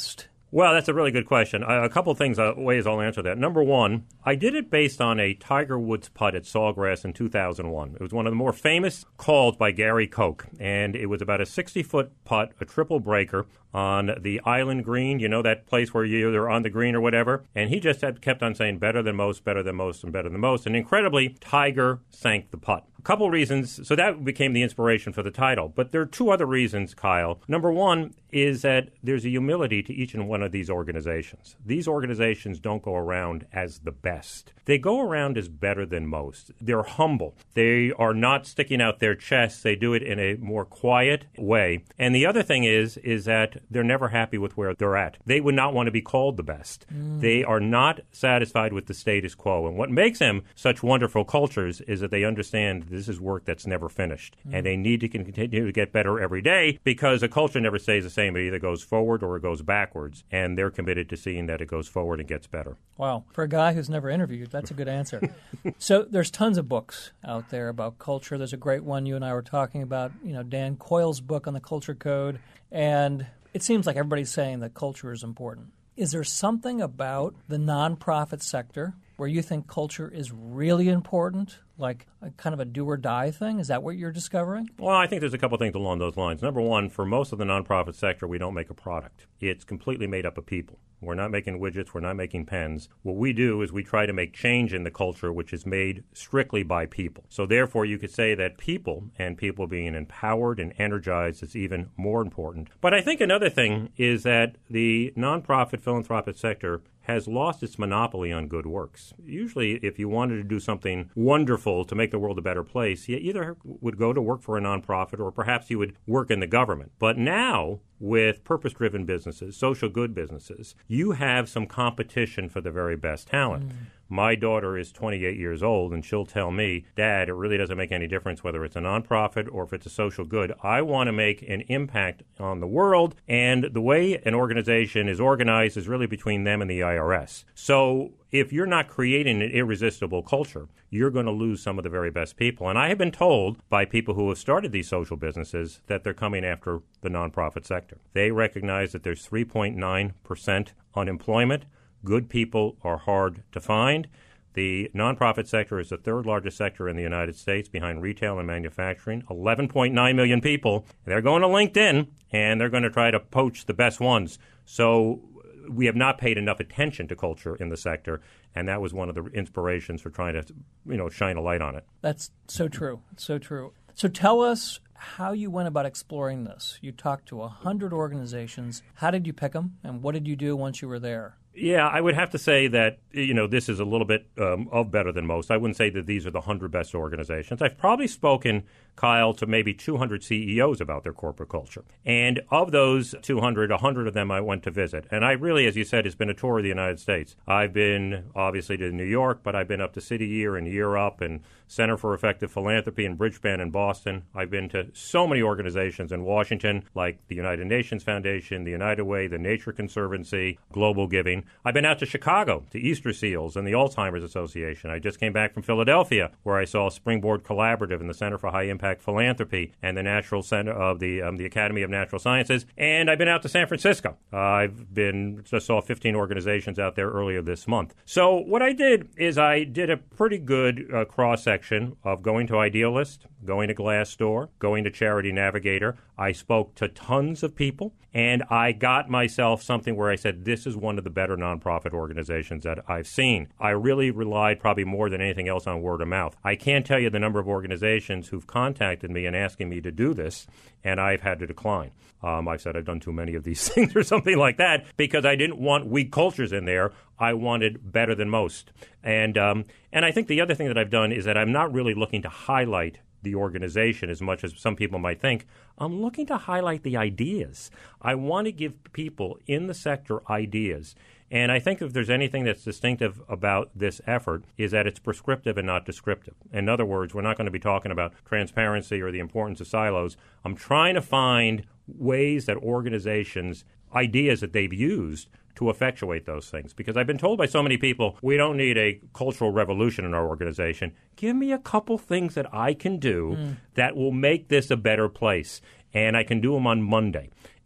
D: Well, that's a really good question. Uh, a couple of things, uh, ways I'll answer that. Number one, I did it based on a Tiger Woods putt at Sawgrass in two thousand one. It was one of the more famous calls by Gary Koch, and it was about a sixty-foot putt, a triple breaker on the Island Green. You know, that place where you're either on the green or whatever. And he just had, kept on saying better than most, better than most, and better than most. And incredibly, Tiger sank the putt. A couple reasons. So that became the inspiration for the title. But there are two other reasons, Kyle. Number one is that there's a humility to each and one of these organizations. These organizations don't go around as the best. They go around as better than most. They're humble. They are not sticking out their chests. They do it in a more quiet way. And the other thing is, is that they're never happy with where they're at. They would not want to be called the best. Mm. They are not satisfied with the status quo. And what makes them such wonderful cultures is that they understand this is work that's never finished. Mm. And they need to continue to get better every day because a culture never stays the same. It either goes forward or it goes backwards. And they're committed to seeing that it goes forward and gets better.
R: Wow. For a guy who's never interviewed, that's a good answer. So there's tons of books out there about culture. There's a great one you and I were talking about, you know, Dan Coyle's book on the Culture Code. And it seems like everybody's saying that culture is important. Is there something about the nonprofit sector where you think culture is really important, like a kind of a do-or-die thing? Is that what you're discovering?
D: Well, I think there's a couple things along those lines. Number one, for most of the nonprofit sector, we don't make a product. It's completely made up of people. We're not making widgets. We're not making pens. What we do is we try to make change in the culture, which is made strictly by people. So therefore, you could say that people and people being empowered and energized is even more important. But I think another thing is that the nonprofit philanthropic sector has lost its monopoly on good works. Usually, if you wanted to do something wonderful to make the world a better place, you either would go to work for a nonprofit or perhaps you would work in the government. But now, with purpose-driven businesses, social good businesses, you have some competition for the very best talent. Mm. My daughter is twenty-eight years old, and she'll tell me, Dad, it really doesn't make any difference whether it's a nonprofit or if it's a social good. I want to make an impact on the world, and the way an organization is organized is really between them and the I R S. So if you're not creating an irresistible culture, you're going to lose some of the very best people. And I have been told by people who have started these social businesses that they're coming after the nonprofit sector. They recognize that there's three point nine percent unemployment. Good people are hard to find. The nonprofit sector is the third largest sector in the United States behind retail and manufacturing. eleven point nine million people. They're going to LinkedIn, and they're going to try to poach the best ones. So we have not paid enough attention to culture in the sector, and that was one of the inspirations for trying to, you know, shine a light on it.
R: That's so true. So true. So tell us how you went about exploring this. You talked to one hundred organizations. How did you pick them, and what did you do once you were there?
D: Yeah, I would have to say that, you know, this is a little bit um, of better than most. I wouldn't say that these are the one hundred best organizations. I've probably spoken, Kyle, to maybe two hundred C E Os about their corporate culture. And of those two hundred, one hundred of them I went to visit. And I really, as you said, it's been a tour of the United States. I've been, obviously, to New York, but I've been up to City Year and Year Up and Center for Effective Philanthropy and Bridgespan in Boston. I've been to so many organizations in Washington, like the United Nations Foundation, the United Way, the Nature Conservancy, Global Giving. I've been out to Chicago, to Easter Seals and the Alzheimer's Association. I just came back from Philadelphia, where I saw Springboard Collaborative and the Center for High Impact Philanthropy and the Natural Center of the um, the Academy of Natural Sciences. And I've been out to San Francisco. Uh, I've been just saw fifteen organizations out there earlier this month. So what I did is I did a pretty good uh, cross-section of going to Idealist, going to Glassdoor, going to Charity Navigator. I spoke to tons of people, and I got myself something where I said, this is one of the better nonprofit organizations that I've seen. I really relied probably more than anything else on word of mouth. I can't tell you the number of organizations who've contacted me and asking me to do this, and I've had to decline. Um, I've said I've done too many of these things or something like that because I didn't want weak cultures in there. I wanted better than most. And um, and I think the other thing that I've done is that I'm not really looking to highlight the organization as much as some people might think. I'm looking to highlight the ideas. I want to give people in the sector ideas. And I think if there's anything that's distinctive about this effort is that it's prescriptive and not descriptive. In other words, we're not going to be talking about transparency or the importance of silos. I'm trying to find ways that organizations, ideas that they've used to effectuate those things. Because I've been told by so many people, we don't need a cultural revolution in our organization. Give me a couple things that I can do mm. that will make this a better place. And I can do them on Monday.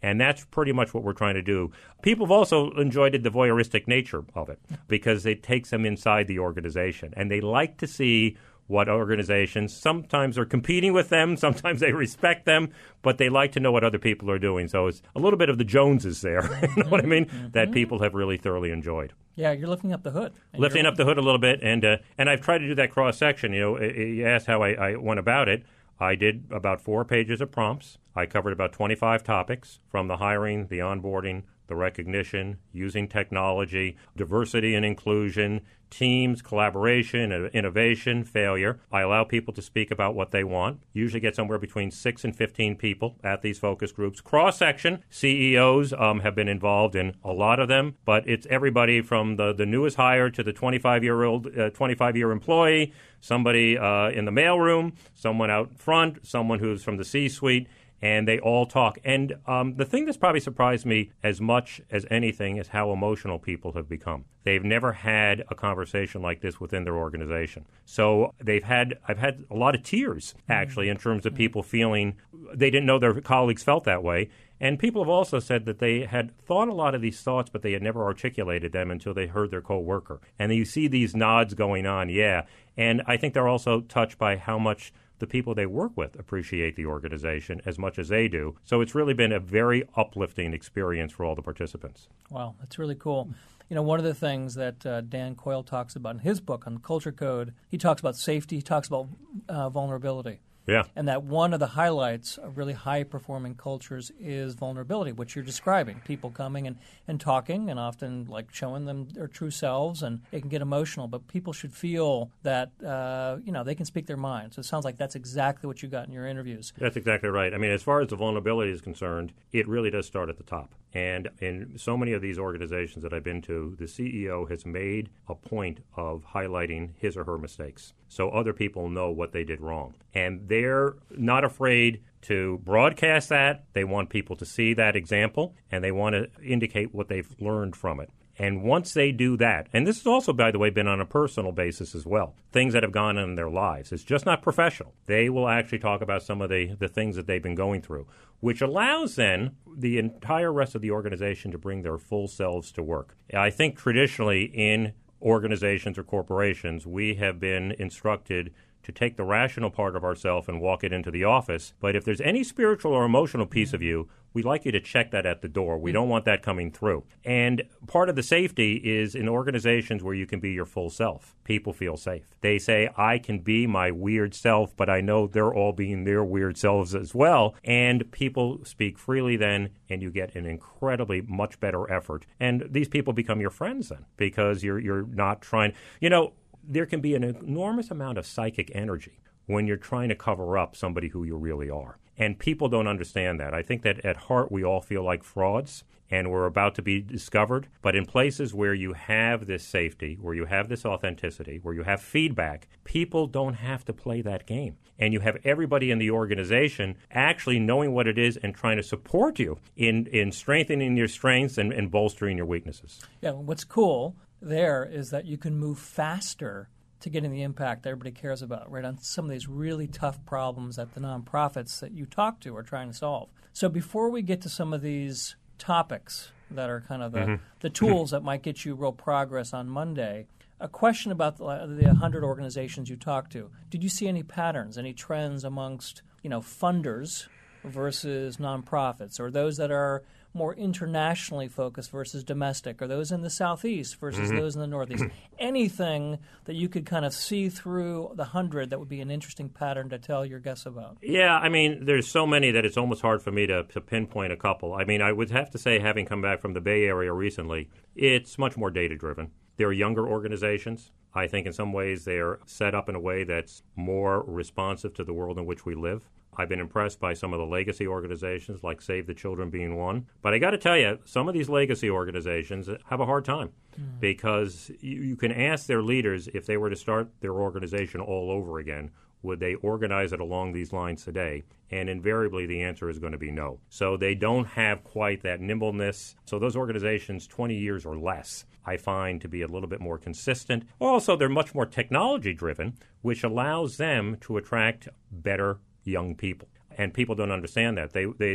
D: And that's pretty much what we're trying to do. People have also enjoyed the voyeuristic nature of it because it takes them inside the organization. And they like to see what organizations, sometimes are competing with them, sometimes they respect them, but they like to know what other people are doing. So it's a little bit of the Joneses there, you know what I mean, mm-hmm. that people have really thoroughly enjoyed.
R: Yeah, you're lifting up the hood.
D: Lifting up the hood a little bit, and uh, and I've tried to do that cross-section. You know, you asked how I, I went about it. I did about four pages of prompts. I covered about twenty-five topics, from the hiring, the onboarding, the recognition, using technology, diversity and inclusion, teams, collaboration, innovation, failure. I allow people to speak about what they want. Usually get somewhere between six and fifteen people at these focus groups. Cross-section, C E Os um, have been involved in a lot of them, but it's everybody from the, the newest hire to the twenty-five-year-old, uh, twenty-five-year employee, somebody uh, in the mailroom, someone out front, someone who's from the C-suite, and they all talk. And um, the thing that's probably surprised me as much as anything is how emotional people have become. They've never had a conversation like this within their organization. So they've had, I've had a lot of tears, actually, in terms of people feeling they didn't know their colleagues felt that way. And people have also said that they had thought a lot of these thoughts, but they had never articulated them until they heard their coworker. And you see these nods going on, yeah. And I think they're also touched by how much the people they work with appreciate the organization as much as they do. So it's really been a very uplifting experience for all the participants.
R: Wow, that's really cool. You know, one of the things that uh, Dan Coyle talks about in his book on Culture Code, he talks about safety, he talks about uh, vulnerability.
D: Yeah.
R: And that one of the highlights of really high-performing cultures is vulnerability, which you're describing. People coming and, and talking and often, like, showing them their true selves, and it can get emotional. But people should feel that, uh, you know, they can speak their mind. So it sounds like that's exactly what you got in your interviews.
D: That's exactly right. I mean, as far as the vulnerability is concerned, it really does start at the top. And in so many of these organizations that I've been to, the C E O has made a point of highlighting his or her mistakes so other people know what they did wrong. And they're not afraid to broadcast that. They want people to see that example, and they want to indicate what they've learned from it. And once they do that, and this has also, by the way, been on a personal basis as well, things that have gone on in their lives. It's just not professional. They will actually talk about some of the, the things that they've been going through, which allows then the entire rest of the organization to bring their full selves to work. I think traditionally in organizations or corporations, we have been instructed to take the rational part of ourselves and walk it into the office. But if there's any spiritual or emotional piece of you, we'd like you to check that at the door. We don't want that coming through. And part of the safety is in organizations where you can be your full self. People feel safe. They say, I can be my weird self, but I know they're all being their weird selves as well. And people speak freely then, and you get an incredibly much better effort. And these people become your friends then because you're you're not trying. You know, there can be an enormous amount of psychic energy when you're trying to cover up somebody who you really are. And people don't understand that. I think that at heart we all feel like frauds and we're about to be discovered. But in places where you have this safety, where you have this authenticity, where you have feedback, people don't have to play that game. And you have everybody in the organization actually knowing what it is and trying to support you in, in strengthening your strengths and, and bolstering your weaknesses.
R: Yeah, what's cool there is that you can move faster to getting the impact that everybody cares about, right, on some of these really tough problems that the nonprofits that you talk to are trying to solve. So before we get to some of these topics that are kind of the, mm-hmm. the tools that might get you real progress on Monday, a question about the, the one hundred organizations you talked to. Did you see any patterns, any trends amongst, you know, funders versus nonprofits, or those that are more internationally focused versus domestic, or those in the Southeast versus mm-hmm. those in the Northeast? Anything that you could kind of see through the hundred that would be an interesting pattern to tell your guests about?
D: Yeah, I mean, there's so many that it's almost hard for me to, to pinpoint a couple. I mean, I would have to say, having come back from the Bay Area recently, it's much more data-driven. There are younger organizations. I think in some ways they're set up in a way that's more responsive to the world in which we live. I've been impressed by some of the legacy organizations, like Save the Children being one. But I got to tell you, some of these legacy organizations have a hard time mm. because you, you can ask their leaders if they were to start their organization all over again, would they organize it along these lines today? And invariably, the answer is going to be no. So they don't have quite that nimbleness. So those organizations, twenty years or less, I find to be a little bit more consistent. Also, they're much more technology-driven, which allows them to attract better young people. And people don't understand that. They, they, they,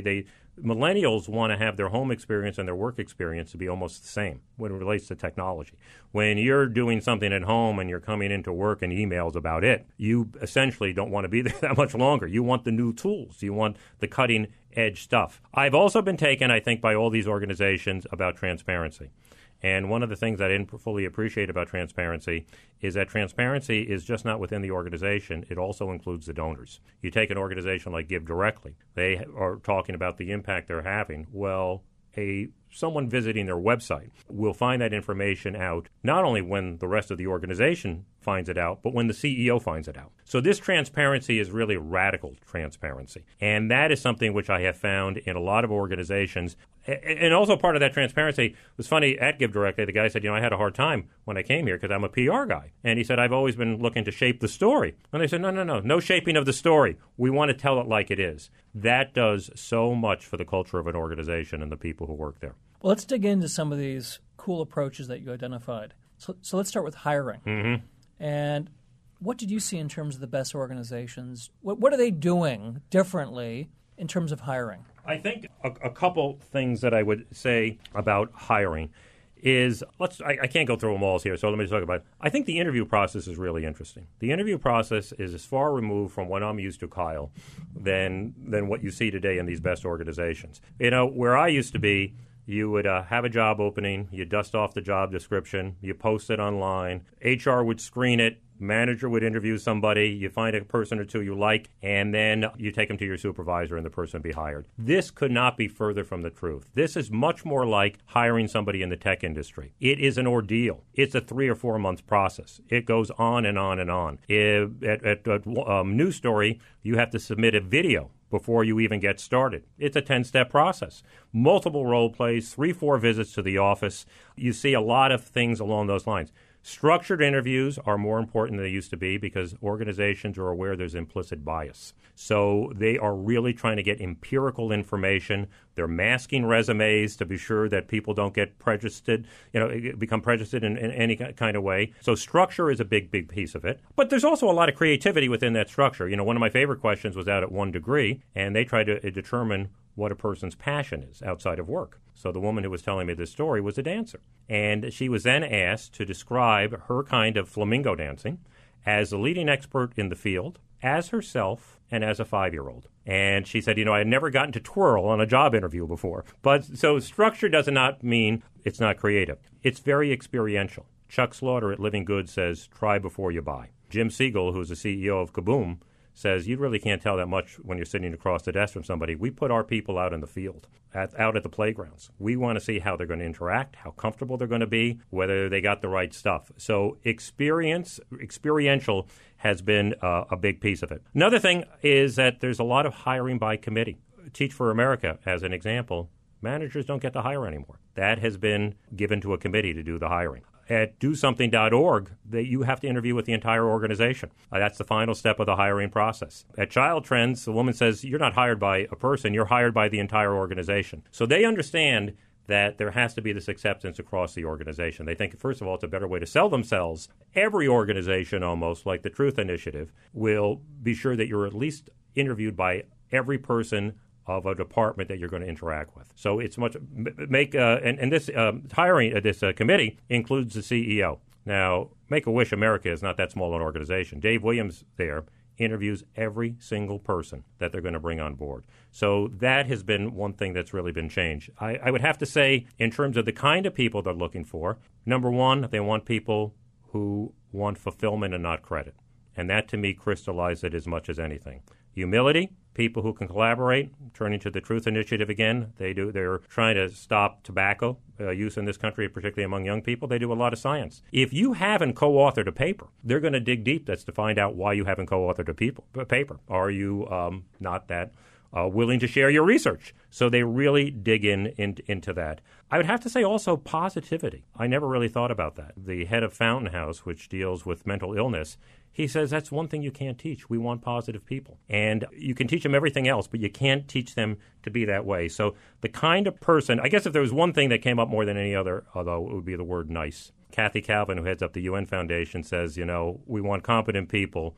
D: millennials want to have their home experience and their work experience to be almost the same when it relates to technology. When you're doing something at home and you're coming into work and emails about it, you essentially don't want to be there that much longer. You want the new tools. You want the cutting-edge stuff. I've also been taken, I think, by all these organizations about transparency. And one of the things I didn't fully appreciate about transparency is that transparency is just not within the organization. It also includes the donors. You take an organization like Give Directly. They are talking about the impact they're having. Well, a someone visiting their website will find that information out not only when the rest of the organization finds it out, but when the C E O finds it out. So this transparency is really radical transparency. And that is something which I have found in a lot of organizations. And also part of that transparency was funny at Give Directly. The guy said, you know, I had a hard time when I came here because I'm a P R guy. And he said, I've always been looking to shape the story. And they said, no, no, no, no shaping of the story. We want to tell it like it is. That does so much for the culture of an organization and the people who work there.
R: Well, let's dig into some of these cool approaches that you identified. So, so let's start with hiring.
D: Mm-hmm.
R: And what did you see in terms of the best organizations? What, what are they doing differently in terms of hiring?
D: I think a, a couple things that I would say about hiring is, let's. I, I can't go through them all here, so let me just talk about it. I think the interview process is really interesting. The interview process is as far removed from what I'm used to, Kyle, than than what you see today in these best organizations. You know, where I used to be, you would uh, have a job opening, you dust off the job description, you post it online, H R would screen it, manager would interview somebody, you find a person or two you like, and then you take them to your supervisor and the person would be hired. This could not be further from the truth. This is much more like hiring somebody in the tech industry. It is an ordeal. It's a three or four month process. It goes on and on and on. If, at at, at um, News Story, you have to submit a video before you even get started. It's a ten-step process. Multiple role plays, three, four visits to the office. You see a lot of things along those lines. Structured interviews are more important than they used to be because organizations are aware there's implicit bias. So they are really trying to get empirical information. They're masking resumes to be sure that people don't get prejudiced, you know, become prejudiced in, in any kind of way. So structure is a big, big piece of it. But there's also a lot of creativity within that structure. You know, one of my favorite questions was out at One Degree, and they tried to determine what a person's passion is outside of work. So the woman who was telling me this story was a dancer. And she was then asked to describe her kind of flamingo dancing as a leading expert in the field, as herself, and as a five-year-old. And she said, you know, I had never gotten to twirl on a job interview before. But so structure does not mean it's not creative. It's very experiential. Chuck Slaughter at Living Good says, try before you buy. Jim Siegel, who's the C E O of Kaboom, says you really can't tell that much when you're sitting across the desk from somebody. We put our people out in the field, at, out at the playgrounds. We want to see how they're going to interact, how comfortable they're going to be, whether they got the right stuff. So experience, experiential has been uh, a big piece of it. Another thing is that there's a lot of hiring by committee. Teach for America, as an example, managers don't get to hire anymore. That has been given to a committee to do the hiring. At do something dot org, that you have to interview with the entire organization. Uh, that's the final step of the hiring process. At Child Trends, the woman says, you're not hired by a person, you're hired by the entire organization. So they understand that there has to be this acceptance across the organization. They think, first of all, it's a better way to sell themselves. Every organization, almost, like the Truth Initiative, will be sure that you're at least interviewed by every person of a department that you're going to interact with. So it's much make uh, and, and this um, hiring uh, this uh, committee includes the C E O. Now, Make-A-Wish America is not that small an organization. Dave Williams there interviews every single person that they're going to bring on board. So that has been one thing that's really been changed. I, I would have to say, in terms of the kind of people they're looking for, number one, they want people who want fulfillment and not credit. And that, to me, crystallized it as much as anything. Humility, people who can collaborate. Turning to the Truth Initiative again, they do. They're trying to stop tobacco uh, use in this country, particularly among young people. They do a lot of science. If you haven't co-authored a paper, they're going to dig deep. That's to find out why you haven't co-authored a, people, a paper. Are you um, not that uh, willing to share your research? So they really dig in, in into that. I would have to say also positivity. I never really thought about that. The head of Fountain House, which deals with mental illness, he says that's one thing you can't teach. We want positive people. And you can teach them everything else, but you can't teach them to be that way. So the kind of person, I guess if there was one thing that came up more than any other, although it would be the word nice. Kathy Calvin, who heads up the U N Foundation, says, you know, we want competent people,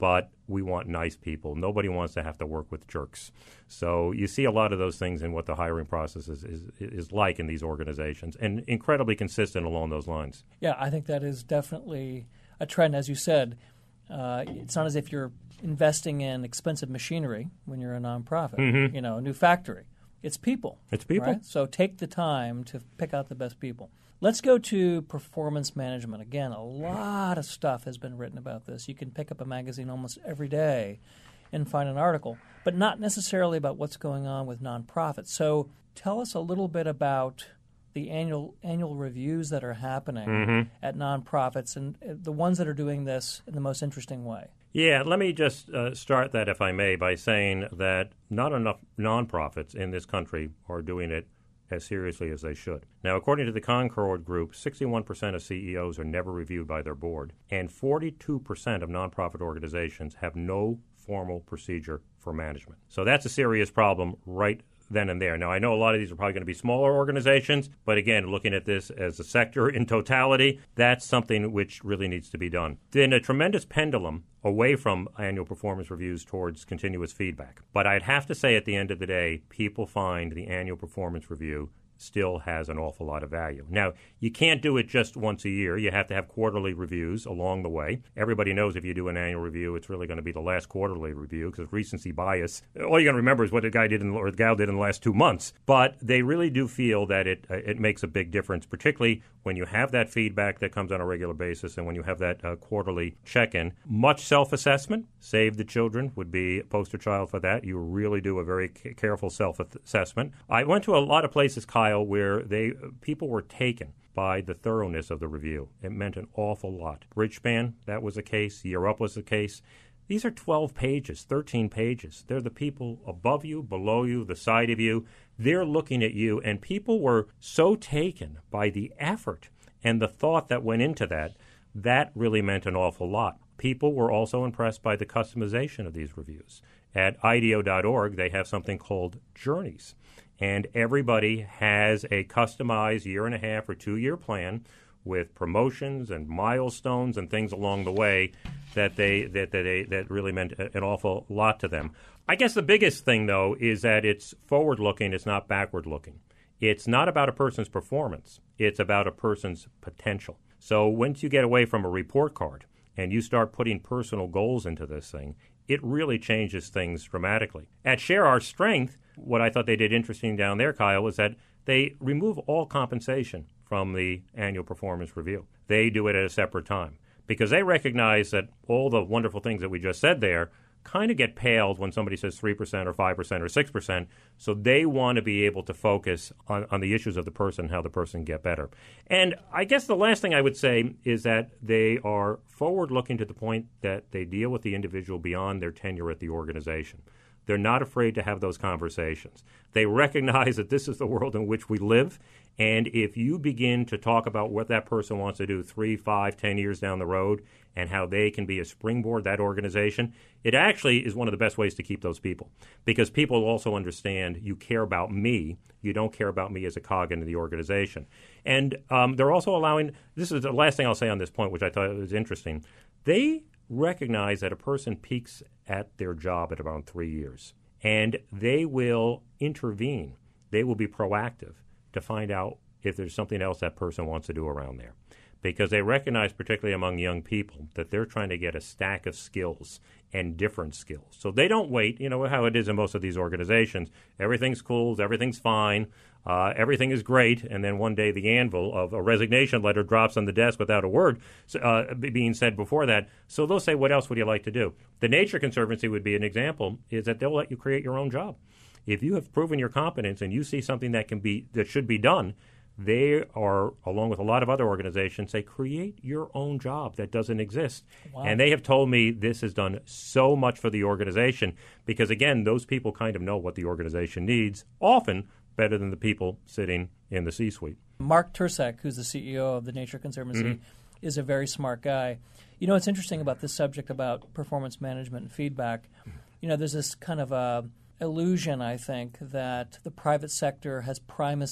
D: but we want nice people. Nobody wants to have to work with jerks. So you see a lot of those things in what the hiring process is, is, is like in these organizations, and incredibly consistent along those lines.
R: Yeah, I think that is definitely a trend. As you said, uh, it's not as if you're investing in expensive machinery when you're a nonprofit,
D: mm-hmm.
R: you know, a new factory. It's people.
D: It's people.
R: Right? So take the time to pick out the best people. Let's go to performance management. Again, a lot of stuff has been written about this. You can pick up a magazine almost every day and find an article, but not necessarily about what's going on with nonprofits. So tell us a little bit about the annual annual reviews that are happening
D: mm-hmm.
R: at nonprofits and the ones that are doing this in the most interesting way.
D: Yeah, let me just uh, start that, if I may, by saying that not enough nonprofits in this country are doing it as seriously as they should. Now, according to the Concord Group, sixty-one percent of C E Os are never reviewed by their board, and forty-two percent of nonprofit organizations have no formal procedure for management. So that's a serious problem right then and there. Now, I know a lot of these are probably going to be smaller organizations, but again, looking at this as a sector in totality, that's something which really needs to be done. Then a tremendous pendulum away from annual performance reviews towards continuous feedback. But I'd have to say at the end of the day, people find the annual performance review still has an awful lot of value. Now, you can't do it just once a year. You have to have quarterly reviews along the way. Everybody knows if you do an annual review, it's really going to be the last quarterly review because recency bias, all you're going to remember is what the guy did in, or the gal did in the last two months. But they really do feel that it uh, it makes a big difference, particularly when you have that feedback that comes on a regular basis and when you have that uh, quarterly check-in. Much self-assessment. Save the Children would be a poster child for that. You really do a very c- careful self-assessment. I went to a lot of places, Kyle, where they people were taken by the thoroughness of the review. It meant an awful lot. Bridgespan, that was the case. Year Up was the case. These are twelve pages, thirteen pages. They're the people above you, below you, the side of you. They're looking at you, and people were so taken by the effort and the thought that went into that, that really meant an awful lot. People were also impressed by the customization of these reviews. At I D E O dot org, they have something called Journeys. And everybody has a customized year and a half or two-year plan with promotions and milestones and things along the way that they that that, they, that really meant an awful lot to them. I guess the biggest thing, though, is that it's forward-looking, it's not backward-looking. It's not about a person's performance. It's about a person's potential. So once you get away from a report card and you start putting personal goals into this thing, it really changes things dramatically. At Share Our Strength, what I thought they did interesting down there, Kyle, was that they remove all compensation from the annual performance review. They do it at a separate time because they recognize that all the wonderful things that we just said there kind of get paled when somebody says three percent or five percent or six percent. So they want to be able to focus on, on the issues of the person, how the person get better. And I guess the last thing I would say is that they are forward-looking to the point that they deal with the individual beyond their tenure at the organization. They're not afraid to have those conversations. They recognize that this is the world in which we live, and if you begin to talk about what that person wants to do three, five, ten years down the road and how they can be a springboard, that organization, it actually is one of the best ways to keep those people because people also understand you care about me. You don't care about me as a cog into the organization. And um, they're also allowing – this is the last thing I'll say on this point, which I thought was interesting. They recognize that a person peaks at their job at around three years, and they will intervene. They will be proactive to find out if there's something else that person wants to do around there, because they recognize, particularly among young people, that they're trying to get a stack of skills and different skills. So they don't wait. You know how it is in most of these organizations. Everything's cool. Everything's fine. Uh, everything is great, and then one day the anvil of a resignation letter drops on the desk without a word uh, being said before that. So they'll say, what else would you like to do? The Nature Conservancy would be an example, is that they'll let you create your own job. If you have proven your competence and you see something that can be that should be done, they are, along with a lot of other organizations, say create your own job that doesn't exist. Wow. And they have told me this has done so much for the organization because, again, those people kind of know what the organization needs, often better than the people sitting in the C-suite.
R: Mark Tersak, who's the C E O of the Nature Conservancy, mm-hmm. is a very smart guy. You know, what's interesting about this subject about performance management and feedback, you know, there's this kind of a illusion, I think, that the private sector has primacy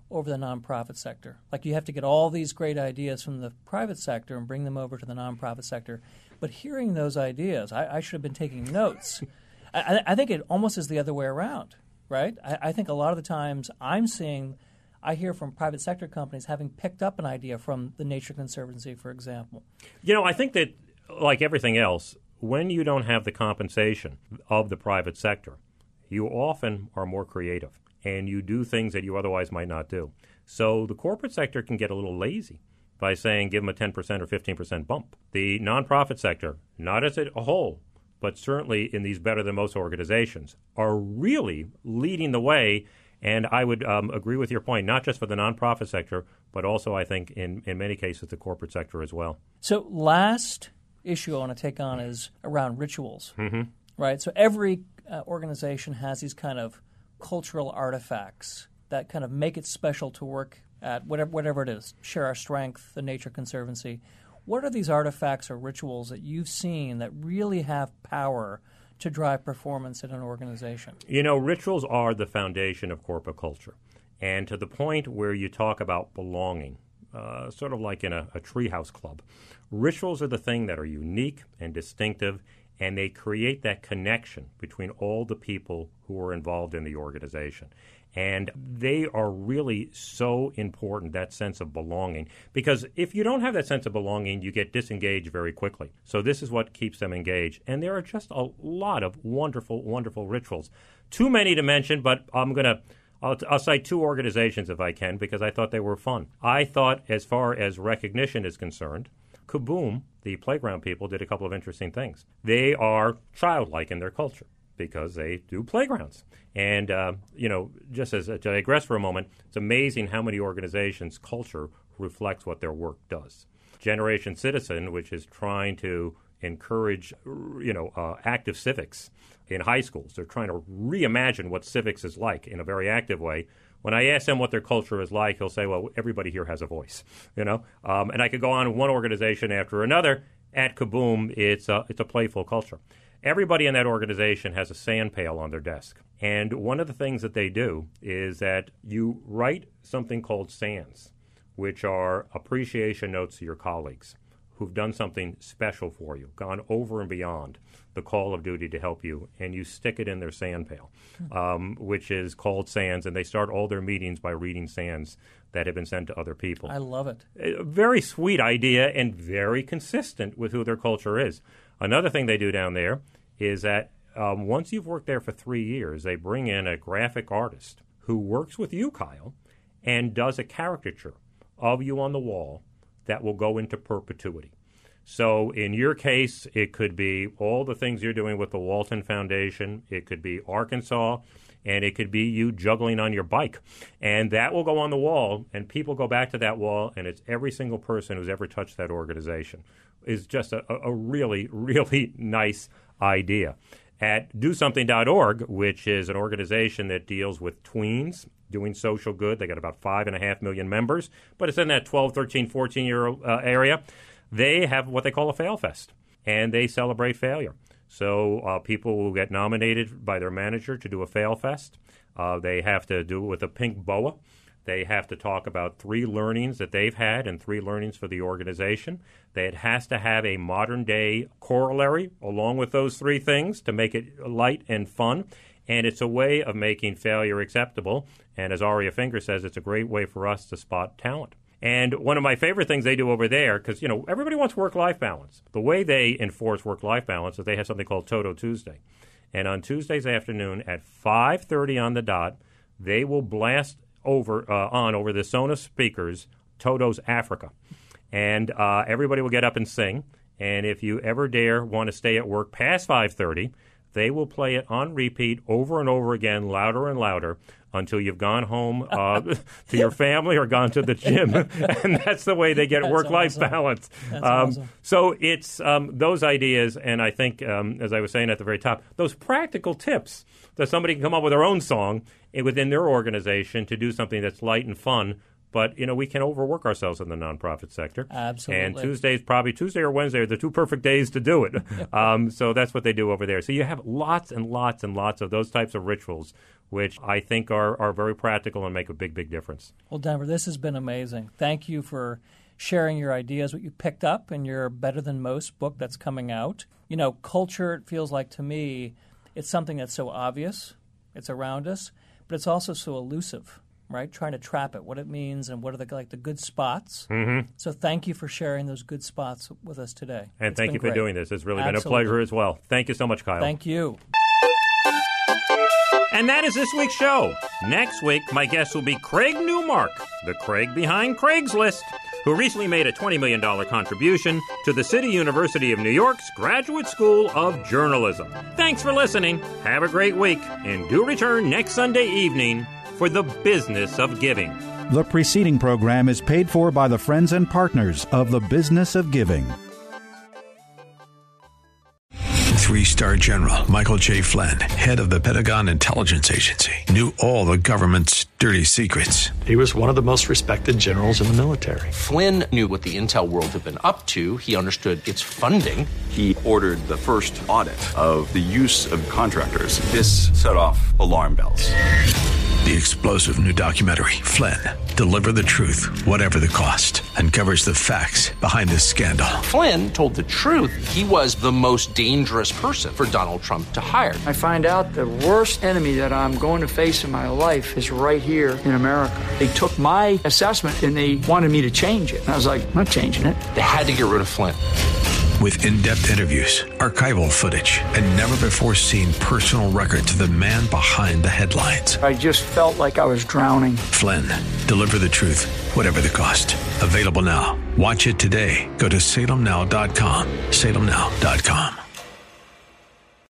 R: over the nonprofit sector. Like you have to get all these great ideas from the private sector and bring them over to the nonprofit sector. But hearing those ideas, I, I should have been taking notes. I, I think it almost is the other way around, right? I, I think a lot of the times I'm seeing, I hear from private sector companies having picked up an idea from the Nature Conservancy, for example.
D: You know, I think that, like everything else, when you don't have the compensation of the private sector, you often are more creative, and you do things that you otherwise might not do. So the corporate sector can get a little lazy by saying give them a ten percent or fifteen percent bump. The nonprofit sector, not as a whole, but certainly in these Better Than Most organizations, are really leading the way. And I would um, agree with your point, not just for the nonprofit sector, but also I think in, in many cases the corporate sector as well.
R: So last issue I want to take on is around rituals,
D: mm-hmm.
R: right? So every uh, organization has these kind of cultural artifacts that kind of make it special to work at whatever whatever it is, Share Our Strength, the Nature Conservancy. What are these artifacts or rituals that you've seen that really have power to drive performance in an organization?
D: You know, rituals are the foundation of corporate culture. And to the point where you talk about belonging, uh, sort of like in a, a treehouse club, rituals are the thing that are unique and distinctive, and they create that connection between all the people who are involved in the organization. And they are really so important, that sense of belonging, because if you don't have that sense of belonging, you get disengaged very quickly. So this is what keeps them engaged. And there are just a lot of wonderful, wonderful rituals. Too many to mention, but I'm going to I'll, I'll cite two organizations if I can, because I thought they were fun. I thought, as far as recognition is concerned, Kaboom, the playground people, did a couple of interesting things. They are childlike in their culture because they do playgrounds. And, uh, you know, just as uh, to digress for a moment, it's amazing how many organizations' culture reflects what their work does. Generation Citizen, which is trying to encourage, you know, uh, active civics in high schools. They're trying to reimagine what civics is like in a very active way. When I ask him what their culture is like, he'll say, well, everybody here has a voice, you know. Um, and I could go on one organization after another. At Kaboom, it's a, it's a playful culture. Everybody in that organization has a sand pail on their desk. And one of the things that they do is that you write something called SANS, which are appreciation notes to your colleagues who've done something special for you, gone over and beyond the call of duty to help you, and you stick it in their sand pail, um, which is called SANS, and they start all their meetings by reading SANS that have been sent to other people.
R: I love it.
D: A very sweet idea and very consistent with who their culture is. Another thing they do down there is that um, once you've worked there for three years, they bring in a graphic artist who works with you, Kyle, and does a caricature of you on the wall that will go into perpetuity. So in your case, it could be all the things you're doing with the Walton Foundation. It could be Arkansas, and it could be you juggling on your bike. And that will go on the wall, and people go back to that wall, and it's every single person who's ever touched that organization. It's just a, a really, really nice idea. At do something dot org, which is an organization that deals with tweens doing social good. They got about five and a half million members, but it's in that twelve, thirteen, fourteen-year uh, area. They have what they call a fail fest, and they celebrate failure. So uh, people will get nominated by their manager to do a fail fest. Uh, they have to do it with a pink boa. They have to talk about three learnings that they've had and three learnings for the organization. It has to have a modern-day corollary along with those three things to make it light and fun. And it's a way of making failure acceptable. And as Aria Finger says, it's a great way for us to spot talent. And one of my favorite things they do over there, because, you know, everybody wants work-life balance. The way they enforce work-life balance is they have something called Toto Tuesday. And on Tuesdays afternoon at five thirty on the dot, they will blast over uh, on over the Sonos speakers Toto's Africa. And uh, everybody will get up and sing. And if you ever dare want to stay at work past five thirty, they will play it on repeat over and over again, louder and louder, until you've gone home uh, to your family or gone to the gym. And that's the way they get that's work-life awesome. balance.
R: That's
D: um,
R: awesome.
D: So it's um, those ideas, and I think, um, as I was saying at the very top, those practical tips that somebody can come up with their own song within their organization to do something that's light and fun, but, you know, we can overwork ourselves in the nonprofit sector.
R: Absolutely.
D: And Tuesdays, probably Tuesday or Wednesday are the two perfect days to do it. um, so that's what they do over there. So you have lots and lots and lots of those types of rituals, which I think are, are very practical and make a big, big difference.
R: Well, Denver, this has been amazing. Thank you for sharing your ideas, what you picked up in your Better Than Most book that's coming out. You know, culture, it feels like to me, it's something that's so obvious. It's around us, but it's also so elusive, right? Trying to trap it, what it means, and what are the like the good spots.
D: Mm-hmm.
R: So thank you for sharing those good spots with us today.
D: And
R: It's
D: thank
R: been
D: you for
R: great.
D: doing this. It's really
R: Absolutely.
D: been a pleasure as well. Thank you so much, Kyle.
R: Thank you.
D: And that is this week's show. Next week, my guest will be Craig Newmark, the Craig behind Craigslist, who recently made a twenty million dollars contribution to the City University of New York's Graduate School of Journalism. Thanks for listening. Have a great week, and do return next Sunday evening for The Business of Giving.
F: The preceding program is paid for by the friends and partners of the Business of Giving.
A: Three-star General Michael J. Flynn, head of the Pentagon Intelligence Agency, knew all the government's dirty secrets.
M: He was one of the most respected generals in the military.
B: Flynn knew what the intel world had been up to. He understood its funding.
C: He ordered the first audit of the use of contractors. This set off alarm bells.
A: The explosive new documentary, Flynn, Deliver the Truth, Whatever the Cost, uncovers the facts behind this scandal.
B: Flynn told the truth. He was the most dangerous person for Donald Trump to hire.
N: I find out the worst enemy that I'm going to face in my life is right here in America. They took my assessment and they wanted me to change it. And I was like, I'm not changing it.
B: They had to get rid of Flynn.
A: With in-depth interviews, archival footage, and never-before-seen personal records of the man behind the headlines.
N: I just felt like I was drowning.
A: Flynn, Deliver the Truth, Whatever the Cost. Available now. Watch it today. Go to salem now dot com. salem now dot com.